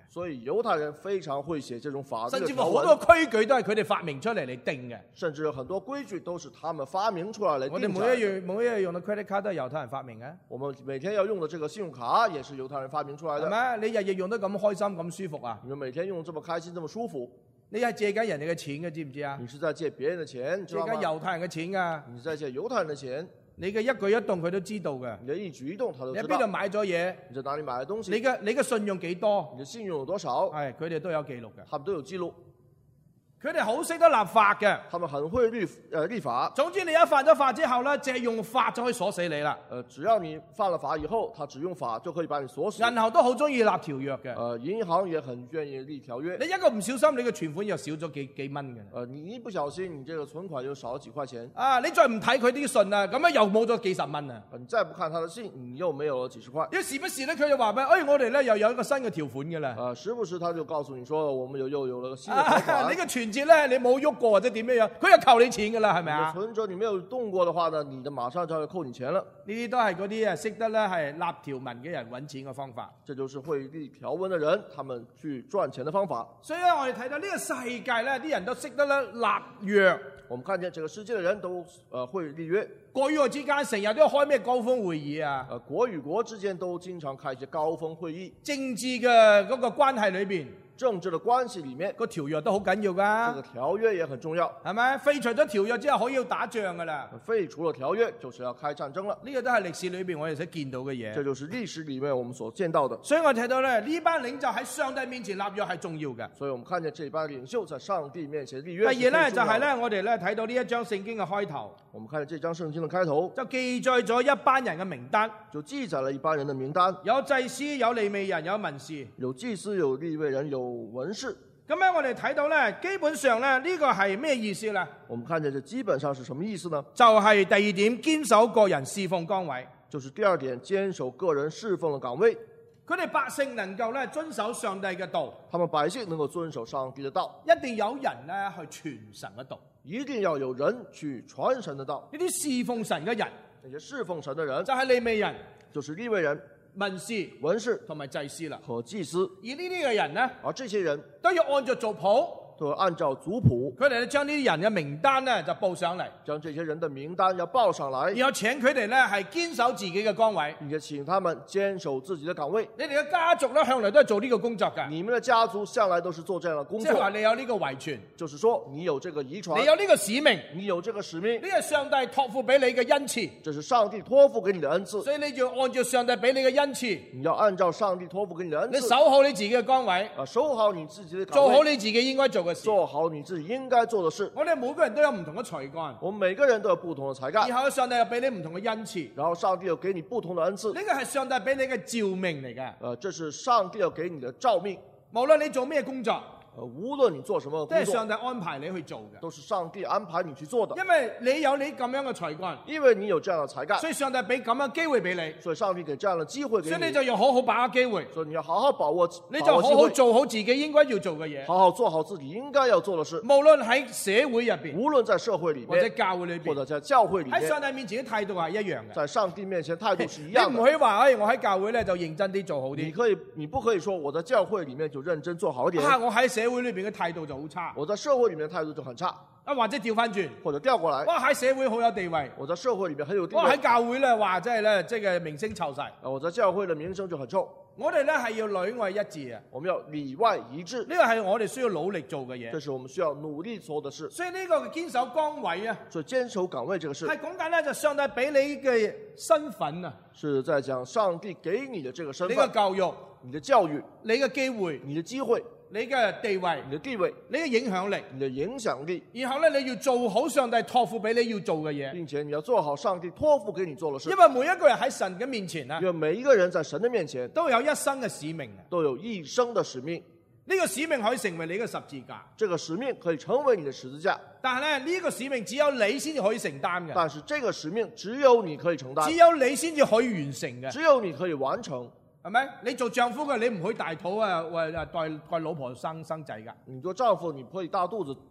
Speaker 2: 所以猶太人非常會寫這種法律
Speaker 1: 甚
Speaker 2: 的條文，
Speaker 1: 至乎好多規矩都係佢哋發明出嚟嚟定嘅。
Speaker 2: 甚至很多規矩都是他們發明出來嚟
Speaker 1: 我哋
Speaker 2: 定
Speaker 1: 每一樣每一樣用到 credit card 都係猶太人發明嘅，
Speaker 2: 我們每天要用的這個信用卡也是猶太人發明出來的。
Speaker 1: 係咪？你日日用得咁開心咁舒服啊？
Speaker 2: 你們每天用這麼開心這麼舒服，
Speaker 1: 你係借緊人哋嘅錢嘅，知唔知啊？
Speaker 2: 你是在借別人的錢，知
Speaker 1: 借緊
Speaker 2: 道嗎？
Speaker 1: 猶太人嘅錢㗎，
Speaker 2: 你是在借猶太人的錢，
Speaker 1: 你嘅一舉一動佢都知道嘅。
Speaker 2: 你的一舉一動他都知
Speaker 1: 你喺邊度
Speaker 2: 道。
Speaker 1: 買咗嘢？
Speaker 2: 你在哪裡買的東西？
Speaker 1: 你嘅你嘅信用幾多？
Speaker 2: 你的信用有多少？
Speaker 1: 係佢哋都有記錄嘅。
Speaker 2: 他們都有記錄。
Speaker 1: 佢哋好識得立法嘅。
Speaker 2: 他們很會立呃立法。
Speaker 1: 總之你一犯咗法之後咧，淨係用法就可以鎖死你啦。
Speaker 2: 呃，只要你犯了法以後，他只用法就可以把你鎖死。
Speaker 1: 銀行都好中意立條約嘅。
Speaker 2: 呃，銀行也很願意立條約。
Speaker 1: 你一個唔小心，你嘅存款又少咗幾幾蚊嘅。
Speaker 2: 呃，你一不小心，你這個存款又少了幾塊錢。
Speaker 1: 啊，你再唔睇佢啲信啊，咁樣又冇咗幾十蚊啊。
Speaker 2: 呃，你再不看他的信，你又沒有了幾十塊。
Speaker 1: 因為時不時咧，佢就話俾，哎，我哋咧又有一個新嘅條款嘅啦。
Speaker 2: 呃，時不時他就告訴你說，我們又又有了個新的條款。
Speaker 1: 啊，你嘅存折咧，你冇喐過或者點樣樣，佢又扣你錢噶啦，係咪啊？
Speaker 2: 存折你沒有動過的話呢，你的馬上就要扣你錢了。
Speaker 1: 呢啲都係嗰啲啊識得咧係立條文嘅人揾錢嘅方法。
Speaker 2: 這就是會立條文的人，他們去賺錢的方法。
Speaker 1: 所以咧，我哋睇到呢個世界咧，啲人都識得咧立約。
Speaker 2: 我們看見這個世界的人都呃會立約。
Speaker 1: 國與國之間成日都要開咩高峰會議啊？
Speaker 2: 呃，國與國之間都經常開一些高峰會議。
Speaker 1: 政治嘅嗰個關係裏邊，
Speaker 2: 政治的關係裡面，
Speaker 1: 個條約都好緊要噶。
Speaker 2: 這個條約也很重要，
Speaker 1: 係咪？廢除咗條約之後，可以要打仗噶啦。
Speaker 2: 廢除了條約就是要開戰爭了。
Speaker 1: 呢個都係歷史裏邊我哋所見到嘅嘢。
Speaker 2: 這就是歷史裡面我們所見到的。
Speaker 1: 所以我睇到咧，呢班領袖喺上帝面前立約係重要嘅。
Speaker 2: 所以我們看見這班領袖在上帝面前立約。
Speaker 1: 第二咧就係咧，我哋咧睇到呢一章聖經嘅開頭，
Speaker 2: 我們看見這章聖經的開頭，
Speaker 1: 就記載咗一班人嘅名單，
Speaker 2: 就記載了一班人的名單，
Speaker 1: 有祭司、有利未人、有文士。
Speaker 2: 有祭司、有利未人、有文士。
Speaker 1: 咁咧，我哋睇到咧，基本上咧呢個係咩意思咧？
Speaker 2: 我們看見這基本上是什麼意思呢？
Speaker 1: 就係第二點，堅守個人侍奉崗位。
Speaker 2: 就是第二點，堅守個人侍奉的崗位。
Speaker 1: 佢哋百姓能夠咧遵守上帝嘅道，
Speaker 2: 他們百姓能夠遵守上帝的道，
Speaker 1: 一定有人咧去傳神嘅道，
Speaker 2: 一定要有人去傳神的道。
Speaker 1: 呢啲侍奉神嘅人，
Speaker 2: 那些侍奉神的人，
Speaker 1: 就係利未人、
Speaker 2: 就是利未人、
Speaker 1: 文士、
Speaker 2: 文士
Speaker 1: 同埋祭司啦。
Speaker 2: 和祭司。
Speaker 1: 而呢啲嘅人咧，
Speaker 2: 而這些人
Speaker 1: 都要按照族譜，
Speaker 2: 都要按照族譜，
Speaker 1: 佢哋咧將呢啲人嘅名單咧就報上嚟，
Speaker 2: 將這些人的名單要報上來，
Speaker 1: 然後請佢哋咧係堅守自己嘅崗位。
Speaker 2: 並且請他們堅守自己的崗位。
Speaker 1: 你哋嘅家族咧向來都係做呢個工作㗎，
Speaker 2: 你們的家族向來都是做這樣的工
Speaker 1: 即係話
Speaker 2: 作，
Speaker 1: 你有呢個遺傳，
Speaker 2: 就是說你有這個遺傳，
Speaker 1: 你有呢個使命，
Speaker 2: 你有這個使命
Speaker 1: 呢，係上帝託付俾你嘅恩賜，
Speaker 2: 這是上帝託付給你的恩賜，
Speaker 1: 所以你就要按照上帝俾你嘅恩賜，
Speaker 2: 你要按照上帝託付給你的恩
Speaker 1: 你
Speaker 2: 賜，
Speaker 1: 守好你自己嘅崗位，
Speaker 2: 啊，守好你自己的崗位，
Speaker 1: 做好你自己應該做嘅事。
Speaker 2: 做好你自己應該做的事。
Speaker 1: 我哋每個人都有唔同嘅才幹，
Speaker 2: 我們每個人都有不同的才幹，
Speaker 1: 然後上帝又俾你唔同嘅恩賜，
Speaker 2: 然後上帝又給你不同的恩賜，
Speaker 1: 呢個係上帝俾你嘅召命嚟嘅。
Speaker 2: 呃，這是上帝要給你的召命。
Speaker 1: 無論你做咩工作，
Speaker 2: 呃，無論你做什麼
Speaker 1: 都
Speaker 2: 工作，
Speaker 1: 係上帝安排你去做嘅，
Speaker 2: 都是上帝安排你去做的，
Speaker 1: 因為你有你咁樣嘅才幹，
Speaker 2: 因為你有這樣的才幹，
Speaker 1: 所以上帝俾咁樣機會俾你，
Speaker 2: 所以上帝給這樣的機會給你，
Speaker 1: 所以你就要好好把握機會，
Speaker 2: 所以你要好好把握，
Speaker 1: 你就好好
Speaker 2: 把握機會，
Speaker 1: 做好自己應該要做嘅嘢。
Speaker 2: 好好做好自己應該要做的事。
Speaker 1: 無論喺社會入邊，
Speaker 2: 無論在社會裏
Speaker 1: 或者
Speaker 2: 面，
Speaker 1: 教會裏邊，
Speaker 2: 或者在教會裏
Speaker 1: 喺上
Speaker 2: 面，
Speaker 1: 帝面前嘅態度係一樣嘅。
Speaker 2: 在上帝面前態度是一
Speaker 1: 你
Speaker 2: 樣的。
Speaker 1: 唔可以話，哎，我喺教會咧就認真啲做好啲，
Speaker 2: 你可以，你不可以說我在教會裏面就認真做好一點，
Speaker 1: 啊，我喺社會裏邊嘅態度就好差，
Speaker 2: 我在社會裏面的態度就很差，
Speaker 1: 啊，或者調翻轉，
Speaker 2: 或者調過來，
Speaker 1: 哇，喺社會好有地位，
Speaker 2: 我在社會裏面很有地
Speaker 1: 哇，喺
Speaker 2: 位，
Speaker 1: 教會咧話真係咧即係名聲臭晒。
Speaker 2: 啊，我在教會的名聲就很臭。
Speaker 1: 我哋咧係要裏外一致啊，
Speaker 2: 我們要裏外一致，
Speaker 1: 呢個係我哋需要努力做嘅嘢
Speaker 2: 這。是我們需要努力做的事。
Speaker 1: 所以呢個堅守崗位啊，
Speaker 2: 所以堅守崗位這個事，
Speaker 1: 係講緊咧就上帝俾你嘅身份啊，
Speaker 2: 是在講上帝給你的這個身
Speaker 1: 你嘅
Speaker 2: 份、
Speaker 1: 教育、
Speaker 2: 你的教育、
Speaker 1: 你嘅機會、
Speaker 2: 你的機會、
Speaker 1: 你嘅地位、
Speaker 2: 你的地位、
Speaker 1: 你嘅影響力，
Speaker 2: 你的影響力，
Speaker 1: 然後咧你要做好上帝託付俾你要做嘅嘢。
Speaker 2: 並且你要做好上帝託付給你做的事
Speaker 1: 因。為每一個人喺神嘅面前啊
Speaker 2: 因，為每一個人在神的面前
Speaker 1: 都有一生嘅使命啊。
Speaker 2: 都有一生的使命，
Speaker 1: 呢個使命可以成為你嘅十字架，
Speaker 2: 這個使命可以成為你的十字架，
Speaker 1: 但係咧呢個使命只有你先至可以承擔嘅，
Speaker 2: 但是這個使命只有你可以承擔
Speaker 1: 只，有你先至可以完成嘅，
Speaker 2: 只有你可以完成。
Speaker 1: 係咪？你做丈夫嘅，你唔可以大肚啊，或者帶帶老婆生生仔㗎。
Speaker 2: 你做丈夫，你不可以大肚子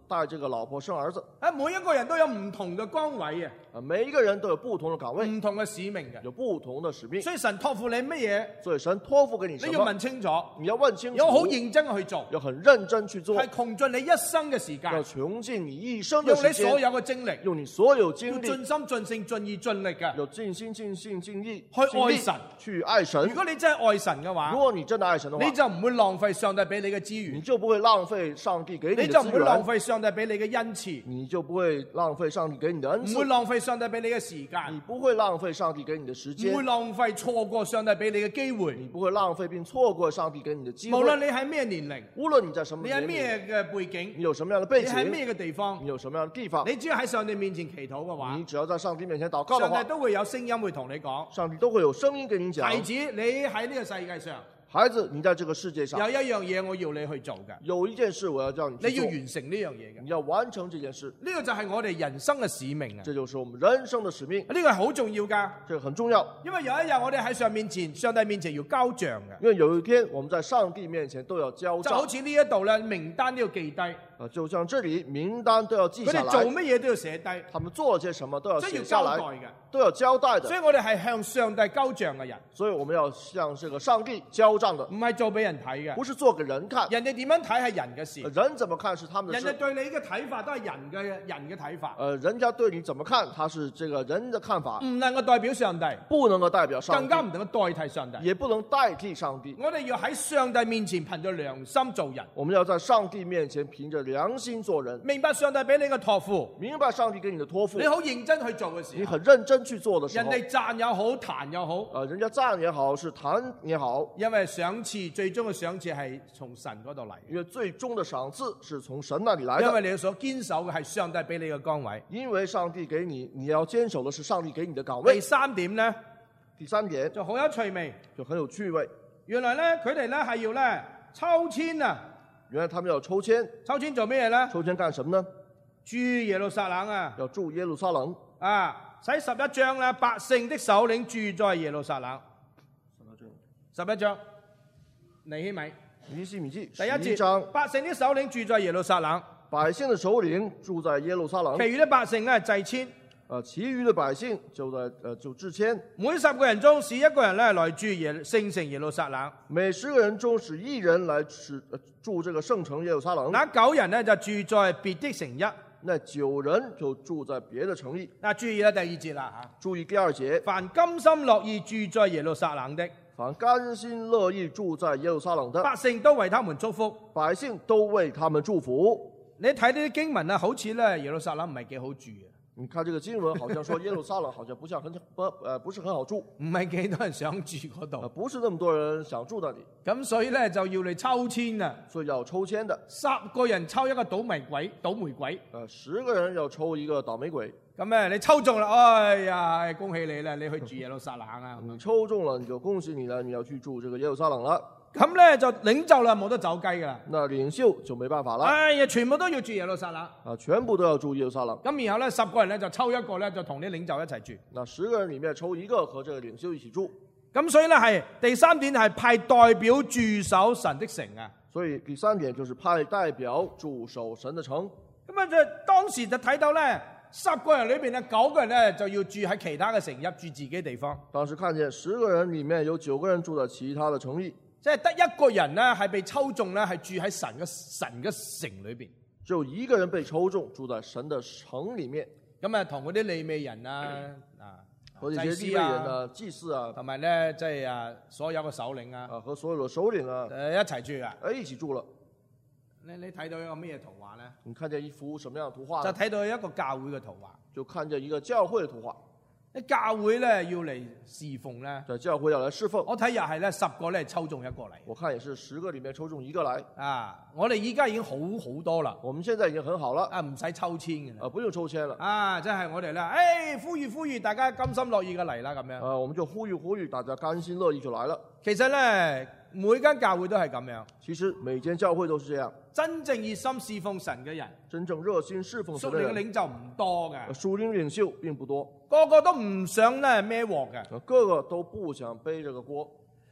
Speaker 2: 帶這個老婆生兒子。
Speaker 1: 啊，每一個人都有唔同嘅崗位啊，
Speaker 2: 啊，每一個人都有不同的崗位，
Speaker 1: 唔同嘅使命嘅。
Speaker 2: 有不同的使命。
Speaker 1: 所以神託付你乜嘢，
Speaker 2: 所以神託付給你什麼，
Speaker 1: 你要問清楚，
Speaker 2: 你要問清楚，
Speaker 1: 要好認真去做，
Speaker 2: 要很認真去做，
Speaker 1: 係窮盡你一生嘅時間，
Speaker 2: 要窮盡你一生的時間，
Speaker 1: 用你所有嘅精力，
Speaker 2: 用你所有精
Speaker 1: 要
Speaker 2: 力，
Speaker 1: 盡心盡性盡意盡力嘅，
Speaker 2: 有盡心盡性盡意
Speaker 1: 去愛神，
Speaker 2: 去愛神。
Speaker 1: 如果你真係愛神嘅話，
Speaker 2: 如果你真的愛神的話，
Speaker 1: 你就唔會浪費上帝俾你嘅資
Speaker 2: 你
Speaker 1: 源，
Speaker 2: 就不會浪費上帝給你的資源，
Speaker 1: 你就唔會浪費上帝俾你嘅恩賜，
Speaker 2: 你就不會浪費上帝給你的恩賜，
Speaker 1: 唔會浪費上帝俾你嘅時間，
Speaker 2: 你不會浪費上帝給你的時間，
Speaker 1: 唔會浪費錯過上帝俾你嘅機會，
Speaker 2: 你不會浪費並錯過上帝給你的機會。
Speaker 1: 無論你喺咩年齡，
Speaker 2: 無論你在什麼
Speaker 1: 你
Speaker 2: 年齡，
Speaker 1: 喺咩嘅背景，
Speaker 2: 你有什麼樣的背景，
Speaker 1: 你喺咩嘅地方
Speaker 2: 你，有什麼樣的地方，
Speaker 1: 你只要喺上帝面前祈禱嘅話
Speaker 2: 你，只要在上帝面前禱告的話，
Speaker 1: 上帝都會有聲音會同你講，
Speaker 2: 上帝都會有聲音跟你講，
Speaker 1: 孩子，你喺呢個世界上
Speaker 2: 孩子，你在這個世界上
Speaker 1: 有一樣嘢我要你去做嘅，
Speaker 2: 有一件事我要叫你去
Speaker 1: 你要
Speaker 2: 做，
Speaker 1: 完成呢樣嘢嘅，
Speaker 2: 你要完成這件事，
Speaker 1: 呢個就係我哋人生嘅使命啊！
Speaker 2: 這就是我們人生的使命，
Speaker 1: 呢個係好重要㗎，
Speaker 2: 這個很重要。
Speaker 1: 因為有一日我哋喺上面前，上帝面前要交賬嘅，
Speaker 2: 因為有一天我們在上帝面前都要交
Speaker 1: 就好
Speaker 2: 賬，
Speaker 1: 似呢一度咧，名單都要記低，
Speaker 2: 啊，就像這裡名單都要記下
Speaker 1: 佢哋做
Speaker 2: 來，
Speaker 1: 乜嘢都要寫低，
Speaker 2: 他們做了些什麼都要
Speaker 1: 即係要
Speaker 2: 寫下來，
Speaker 1: 交代嘅。
Speaker 2: 都要交代的。
Speaker 1: 所以我哋係向上帝交賬嘅人，
Speaker 2: 所以我們要向這個上帝交賬的，
Speaker 1: 唔係做俾人睇嘅。
Speaker 2: 不是做給人看。
Speaker 1: 人哋點樣睇係人嘅事，
Speaker 2: 人怎麼看是他們的事，
Speaker 1: 人哋對你嘅睇法都係人嘅人嘅睇法，
Speaker 2: 呃，人家對你怎麼看，他是這個人的看法，
Speaker 1: 唔能夠代表上帝，
Speaker 2: 不能夠代表上帝，
Speaker 1: 更加唔能夠代替上帝。
Speaker 2: 也不能代替上帝。
Speaker 1: 我哋要喺上帝面前憑着良心做人，
Speaker 2: 我們要在上帝面前憑着良心做人，
Speaker 1: 明白上帝俾你嘅託付，
Speaker 2: 明白上帝給你的託付
Speaker 1: 你，好認真去做嘅時候，
Speaker 2: 你很認真去做的時候，
Speaker 1: 人哋讚也好，彈也好，
Speaker 2: 呃，人家讚也好，是彈也好，
Speaker 1: 因為賞賜最終嘅賞賜係從神嗰度嚟，
Speaker 2: 因為最終的賞賜是從神那裡來的，
Speaker 1: 因為你所堅守嘅係上帝俾你嘅崗位。
Speaker 2: 因為上帝給你，你要堅守的是上帝給你的崗
Speaker 1: 第
Speaker 2: 位。
Speaker 1: 三點呢，
Speaker 2: 第三點
Speaker 1: 就好有趣味，
Speaker 2: 就很有趣味，
Speaker 1: 原來咧佢哋咧係要咧抽籤啊，
Speaker 2: 原來他們要抽籤，
Speaker 1: 抽籤做咩嘢咧？
Speaker 2: 抽籤幹什麼呢？
Speaker 1: 住耶路撒冷啊，
Speaker 2: 要住耶路撒冷。
Speaker 1: 啊，使十一章咧，百姓的首領住在耶路撒冷。十一章，尼希米
Speaker 2: 尼希米記
Speaker 1: 第一
Speaker 2: 十一章
Speaker 1: 節，，百姓的首領住在耶路撒冷，
Speaker 2: 百姓的首領住在耶路撒冷
Speaker 1: 其，餘的百姓咧祭籤。
Speaker 2: 呃，其餘的百姓就在呃就支籤，
Speaker 1: 每十個人中使一個人咧來住耶聖城耶路撒冷，
Speaker 2: 每十個人中使一人來使、呃、住這個聖城耶路撒冷，
Speaker 1: 那九人呢就住在別的城邑。
Speaker 2: 那九人就住在別的城邑。
Speaker 1: 嗱，注意啦，第二節啦嚇，
Speaker 2: 注意第二節，
Speaker 1: 凡甘心樂意住在耶路撒冷的
Speaker 2: 凡甘心樂意住在耶路撒冷的
Speaker 1: 百姓，都為他們祝福。
Speaker 2: 百姓都為他們祝福。
Speaker 1: 你睇呢啲經文啊，好似咧耶路撒冷唔係幾好住嘅，
Speaker 2: 你看這個經文，好像說耶路撒冷好像不像很不呃不是很好住，
Speaker 1: 唔係幾多人想住嗰
Speaker 2: 呃
Speaker 1: 度，
Speaker 2: 不是那麼多人想住那裡，
Speaker 1: 咁所以咧就要嚟抽籤啊！
Speaker 2: 所以要抽籤的。
Speaker 1: 十個人抽一個倒霉鬼，倒霉鬼。
Speaker 2: 呃，十個人要抽一個倒霉鬼，
Speaker 1: 咁咧你抽中啦，哎呀，恭喜你啦，你去住耶路撒冷啊！
Speaker 2: 你抽中了你就恭喜你了，你要去住這個耶路撒冷了。
Speaker 1: 咁咧就領袖啦，冇得走雞噶啦。
Speaker 2: 那領袖就沒辦法了，
Speaker 1: 哎呀，全部都要住耶路撒冷。
Speaker 2: 啊，全部都要住耶路撒冷。
Speaker 1: 咁然後咧，十個人咧就抽一個咧，就同啲領袖一齊住。
Speaker 2: 那十個人裡面抽一個和這個領袖一起住。
Speaker 1: 咁所以咧係第三點係派代表駐守神的城啊。
Speaker 2: 所以第三點就是派代表駐守神的城。
Speaker 1: 咁啊，就當時就睇到咧，十個人裏邊咧，九個人咧就要住喺其他嘅城邑，住自己地方。
Speaker 2: 當時看見十個人裡面有九個人住在其他的城邑，
Speaker 1: 即係得一個人咧係被抽中咧，係住喺神嘅神嘅城裏邊。
Speaker 2: 只有一個人被抽中住在神的城裡面。
Speaker 1: 咁啊，同嗰啲利未人啊啊，
Speaker 2: 和這些利未人啊、祭司啊，
Speaker 1: 同埋咧即係啊所有嘅首領啊，
Speaker 2: 啊和所有的首領啊，
Speaker 1: 誒一齊住啊。
Speaker 2: 哎一起住了。
Speaker 1: 你你睇到一個咩圖畫咧？
Speaker 2: 你看見一幅什麼樣的圖畫
Speaker 1: 就
Speaker 2: 呢？
Speaker 1: 睇到一個教會嘅圖畫。
Speaker 2: 就看見一個教會的圖畫。
Speaker 1: 啲教會咧要嚟侍奉咧，
Speaker 2: 在教會要來侍奉。
Speaker 1: 我睇又係咧十個咧抽中一個嚟。
Speaker 2: 我看也是十個裡面抽中一個來。
Speaker 1: 啊！我哋依家已經好好多啦，
Speaker 2: 我們現在已經很好了，
Speaker 1: 啊唔使抽籤嘅啦。
Speaker 2: 啊不用抽籤了。
Speaker 1: 啊，即係我哋咧，誒、哎、呼籲呼籲大家甘心樂意嘅嚟啦咁樣。
Speaker 2: 啊，我們就呼籲呼籲大家甘心樂意就來了。
Speaker 1: 其實咧，每間教會都係咁樣。
Speaker 2: 其實每間教會都是這樣。
Speaker 1: 真正熱心侍奉神嘅人，
Speaker 2: 真正熱心侍奉神嘅人，
Speaker 1: 屬靈嘅領袖唔多嘅，
Speaker 2: 屬靈領袖並不多，
Speaker 1: 個個都唔想咧孭鑊嘅。
Speaker 2: 個個都不想背這個鍋。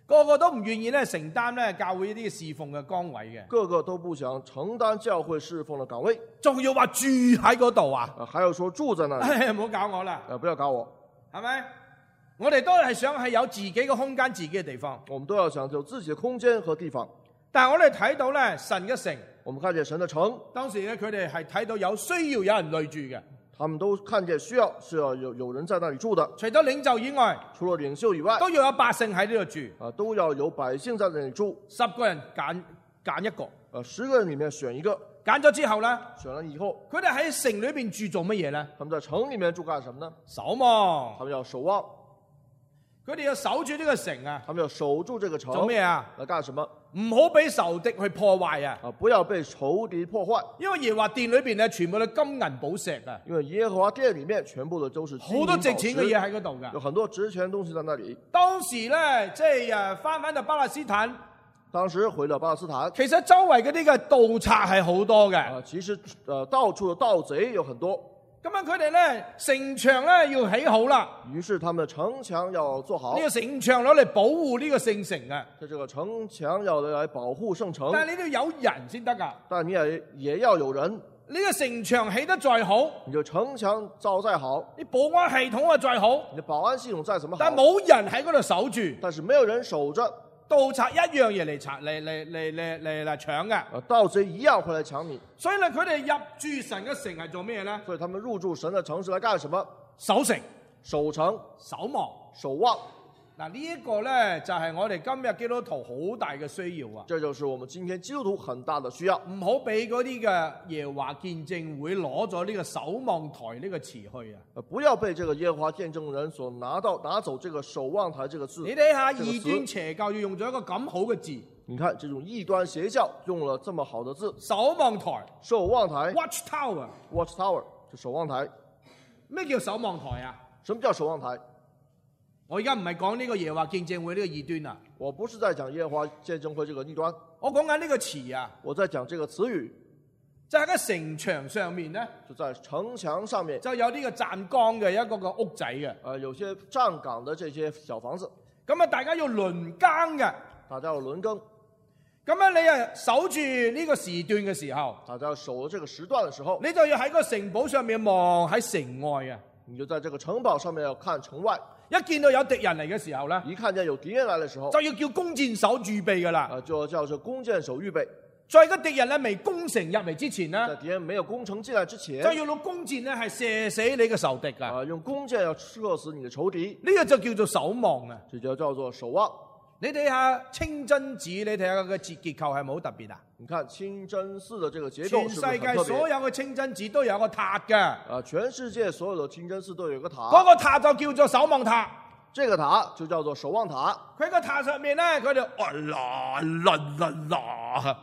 Speaker 1: 個個都唔願意咧承擔咧教會呢啲侍奉嘅崗位嘅，
Speaker 2: 个个都不想承担教会侍奉的岗位，
Speaker 1: 仲要話住喺嗰度啊！
Speaker 2: 啊，还有说住在那里，
Speaker 1: 唉，唔好搞我啦，
Speaker 2: 啊，不要搞我，
Speaker 1: 係咪？我哋都係想係有自己嘅空間、自己嘅地方。
Speaker 2: 我们都要想有自己的空间和地方。
Speaker 1: 但係我哋睇到咧神嘅城，
Speaker 2: 我们看见神的城，
Speaker 1: 當時咧佢哋係睇到有需要有人類住嘅，
Speaker 2: 他们都看见需要是要有有人在那里住的，
Speaker 1: 除咗領袖以外，
Speaker 2: 除了领袖以外，
Speaker 1: 都要有百姓喺呢度住。
Speaker 2: 啊，都要有百姓在那里住。
Speaker 1: 十個人揀揀一個，
Speaker 2: 呃，十个人里面选一个，
Speaker 1: 揀咗之後咧，
Speaker 2: 选了以後，
Speaker 1: 佢哋喺城裏邊住做乜嘢咧？
Speaker 2: 他们在城里面住干什么呢？
Speaker 1: 守望，
Speaker 2: 他们要守望，
Speaker 1: 佢哋要守住呢個城啊！
Speaker 2: 他们要守住这个城。
Speaker 1: 做咩啊？
Speaker 2: 来干什么？
Speaker 1: 唔好俾仇敵去破壞啊！
Speaker 2: 啊，不要被仇敌破坏，
Speaker 1: 因為耶和華殿裏邊咧，全部都金銀寶石啊，
Speaker 2: 因为耶和华殿里面全部的都是金银
Speaker 1: 好多值
Speaker 2: 寶石
Speaker 1: 錢嘅嘢喺嗰度噶
Speaker 2: 有。很多值錢的東西在那里。
Speaker 1: 當時咧，即係誒翻返到巴勒斯坦，
Speaker 2: 當時回了巴勒斯坦，
Speaker 1: 其實周圍嗰啲嘅盜賊係好多嘅。
Speaker 2: 啊，其實呃到處的盜賊有很多，
Speaker 1: 咁樣佢哋咧城牆咧要起好啦，
Speaker 2: 於是他們的城牆要做好
Speaker 1: 呢，個城牆攞嚟保護呢個聖城啊。
Speaker 2: 這這個城牆要來保護聖城，
Speaker 1: 但係你都要有人先得噶。
Speaker 2: 但你也也要有人，
Speaker 1: 呢個城牆起得再好，
Speaker 2: 你的城牆造再好，
Speaker 1: 啲保安系統啊再好，
Speaker 2: 你的保安系統再怎麼好，
Speaker 1: 但係冇人喺嗰度守住，
Speaker 2: 但是沒有人守着，
Speaker 1: 盜賊一樣嘢嚟賊嚟嚟嚟嚟嚟嚟搶嘅。
Speaker 2: 啊，盜賊一樣會來搶你，
Speaker 1: 所以咧，佢哋入住神嘅城係做咩咧？
Speaker 2: 所以他們入住神的城是來幹什麼？
Speaker 1: 守城、
Speaker 2: 守城、
Speaker 1: 守望。
Speaker 2: 守望，
Speaker 1: 嗱，呢一個咧就係我哋今日基督徒好大嘅需要啊！
Speaker 2: 這就是我們今天基督徒很大的需要。
Speaker 1: 唔好俾嗰啲嘅耶和華見證會攞咗呢個守望台呢個詞去啊！
Speaker 2: 呃，不要被這個耶和華見證人所拿到拿走這個守望台這個字。
Speaker 1: 你睇下
Speaker 2: 這個
Speaker 1: 異端
Speaker 2: 詞
Speaker 1: 邪教要用咗一個咁好嘅字，
Speaker 2: 你看這種異端邪教用了這麼好的字，
Speaker 1: 守望台
Speaker 2: 守望台
Speaker 1: （Watch Tower）。
Speaker 2: （Watch Tower） 就守望台。
Speaker 1: 咩叫守望台啊？
Speaker 2: 什麼叫守望台？
Speaker 1: 我而家唔係講呢個耶和華見證會呢個異端啊，
Speaker 2: 我不是在講耶和華見證會這個異端，
Speaker 1: 我講緊呢個詞啊，
Speaker 2: 我在講這個詞語，
Speaker 1: 就喺個城牆上面咧，
Speaker 2: 就在城牆上面，
Speaker 1: 就有呢個站崗嘅一個個屋仔嘅。
Speaker 2: 呃，有些站崗的這些小房子，
Speaker 1: 咁啊，大家要輪更嘅。
Speaker 2: 大家要輪更，
Speaker 1: 咁樣你啊守住呢個時段嘅時候，
Speaker 2: 大家要守這個時段的時候，
Speaker 1: 你就要喺個城堡上面望喺城外啊。
Speaker 2: 你就在這個城堡上面要看城外，
Speaker 1: 一見到有敵人嚟嘅時候咧，
Speaker 2: 一看見有敵人來的時候，
Speaker 1: 就要叫弓箭手預備噶啦。
Speaker 2: 啊，就叫做弓箭手預備。
Speaker 1: 在個敵人咧未攻城入嚟之前咧，
Speaker 2: 在敵人沒有攻城進來之前，
Speaker 1: 就要攞弓箭咧係射死你嘅仇敵噶。
Speaker 2: 啊，用弓箭要射死你的仇敵，
Speaker 1: 呢個就叫做守望啊。
Speaker 2: 這就叫做守望。
Speaker 1: 你睇下清真寺，你睇下佢嘅結結構係咪好特別啊？
Speaker 2: 你看清真寺的這個結構
Speaker 1: 全
Speaker 2: 是不是
Speaker 1: 世界
Speaker 2: 很特別？
Speaker 1: 所有嘅清真寺都有個塔嘅，
Speaker 2: 啊，全世界所有的清真寺都有一個塔，
Speaker 1: 嗰個塔就叫做守望塔。
Speaker 2: 這個塔就叫做守望塔。
Speaker 1: 佢個塔上面咧，佢就啊啦啦啦啦，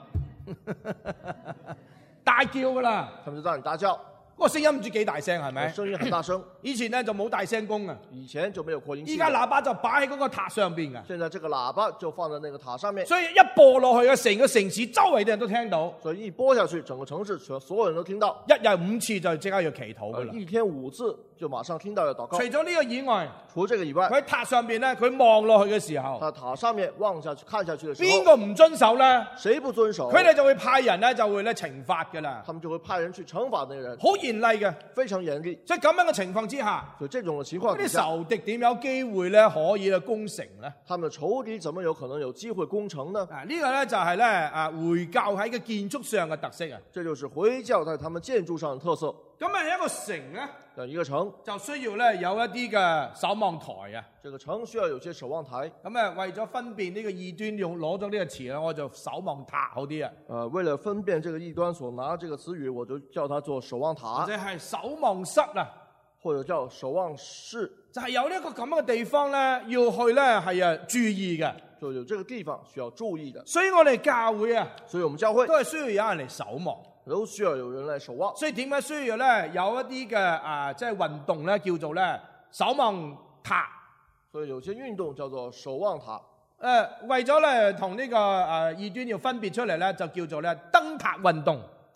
Speaker 1: 大叫噶啦，
Speaker 2: 他們就讓你大叫，
Speaker 1: 個聲音唔知幾大聲係咪？
Speaker 2: 聲音很大聲。
Speaker 1: 以前咧就冇大聲公啊，
Speaker 2: 以前就沒有擴音器的，
Speaker 1: 依家喇叭就擺喺嗰個塔上邊噶，
Speaker 2: 現在這個喇叭就放在那個塔上面，
Speaker 1: 所以一播落去嘅成個城市周圍嘅人都聽到，
Speaker 2: 所以一播下去，整個城市全所有人都聽到。
Speaker 1: 一日五次就即刻要祈禱噶啦。
Speaker 2: 呃一天五次就馬上聽到要禱告
Speaker 1: 除。咗呢個以外，
Speaker 2: 除這個以外，
Speaker 1: 佢喺塔上邊咧，佢望落去嘅時候，
Speaker 2: 他塔上面望下去看下去的時候，
Speaker 1: 邊個唔遵守咧，
Speaker 2: 誰不遵守，
Speaker 1: 佢哋就會派人咧就會咧懲罰噶啦，
Speaker 2: 他們就會派人去懲罰那個人，
Speaker 1: 好嚴厲嘅。
Speaker 2: 非常嚴厲。
Speaker 1: 所以咁樣嘅情況之下，
Speaker 2: 所以這種的情況
Speaker 1: 嗰啲
Speaker 2: 底下，
Speaker 1: 仇敵點有機會咧可以去攻城咧？
Speaker 2: 他們的仇敵怎麼有可能有機會攻城呢？
Speaker 1: 啊，呢個咧就係咧啊回教喺個建築上嘅特色啊。
Speaker 2: 這就是回教在他們建築上的特色。
Speaker 1: 咁啊，一個城咧
Speaker 2: 像一個城，
Speaker 1: 就需要咧有一啲嘅守望台啊。
Speaker 2: 這個城需要有些守望台。
Speaker 1: 咁啊，為咗分辨呢個異端用攞咗呢個詞咧，我就守望塔好啲啊，
Speaker 2: 呃，為了分辨這個異端所拿這個詞語，我就叫它做守望
Speaker 1: 或
Speaker 2: 塔，
Speaker 1: 者係守望室啊，
Speaker 2: 或者叫守望室，
Speaker 1: 就係有呢一個咁樣嘅地方咧，要去咧係啊注意嘅。
Speaker 2: 就有這個地方需要注意的。
Speaker 1: 所以我哋教會啊，
Speaker 2: 所以我們教會
Speaker 1: 都係需要有人嚟守望。
Speaker 2: 都需要有人來守望。
Speaker 1: 所以點解需要咧有一啲嘅啊，即係運動咧叫做咧守望塔？
Speaker 2: 所以有些運動叫做守望塔。
Speaker 1: 誒、呃，為咗咧同呢個誒異端要分別出嚟咧，就叫做咧燈塔運動。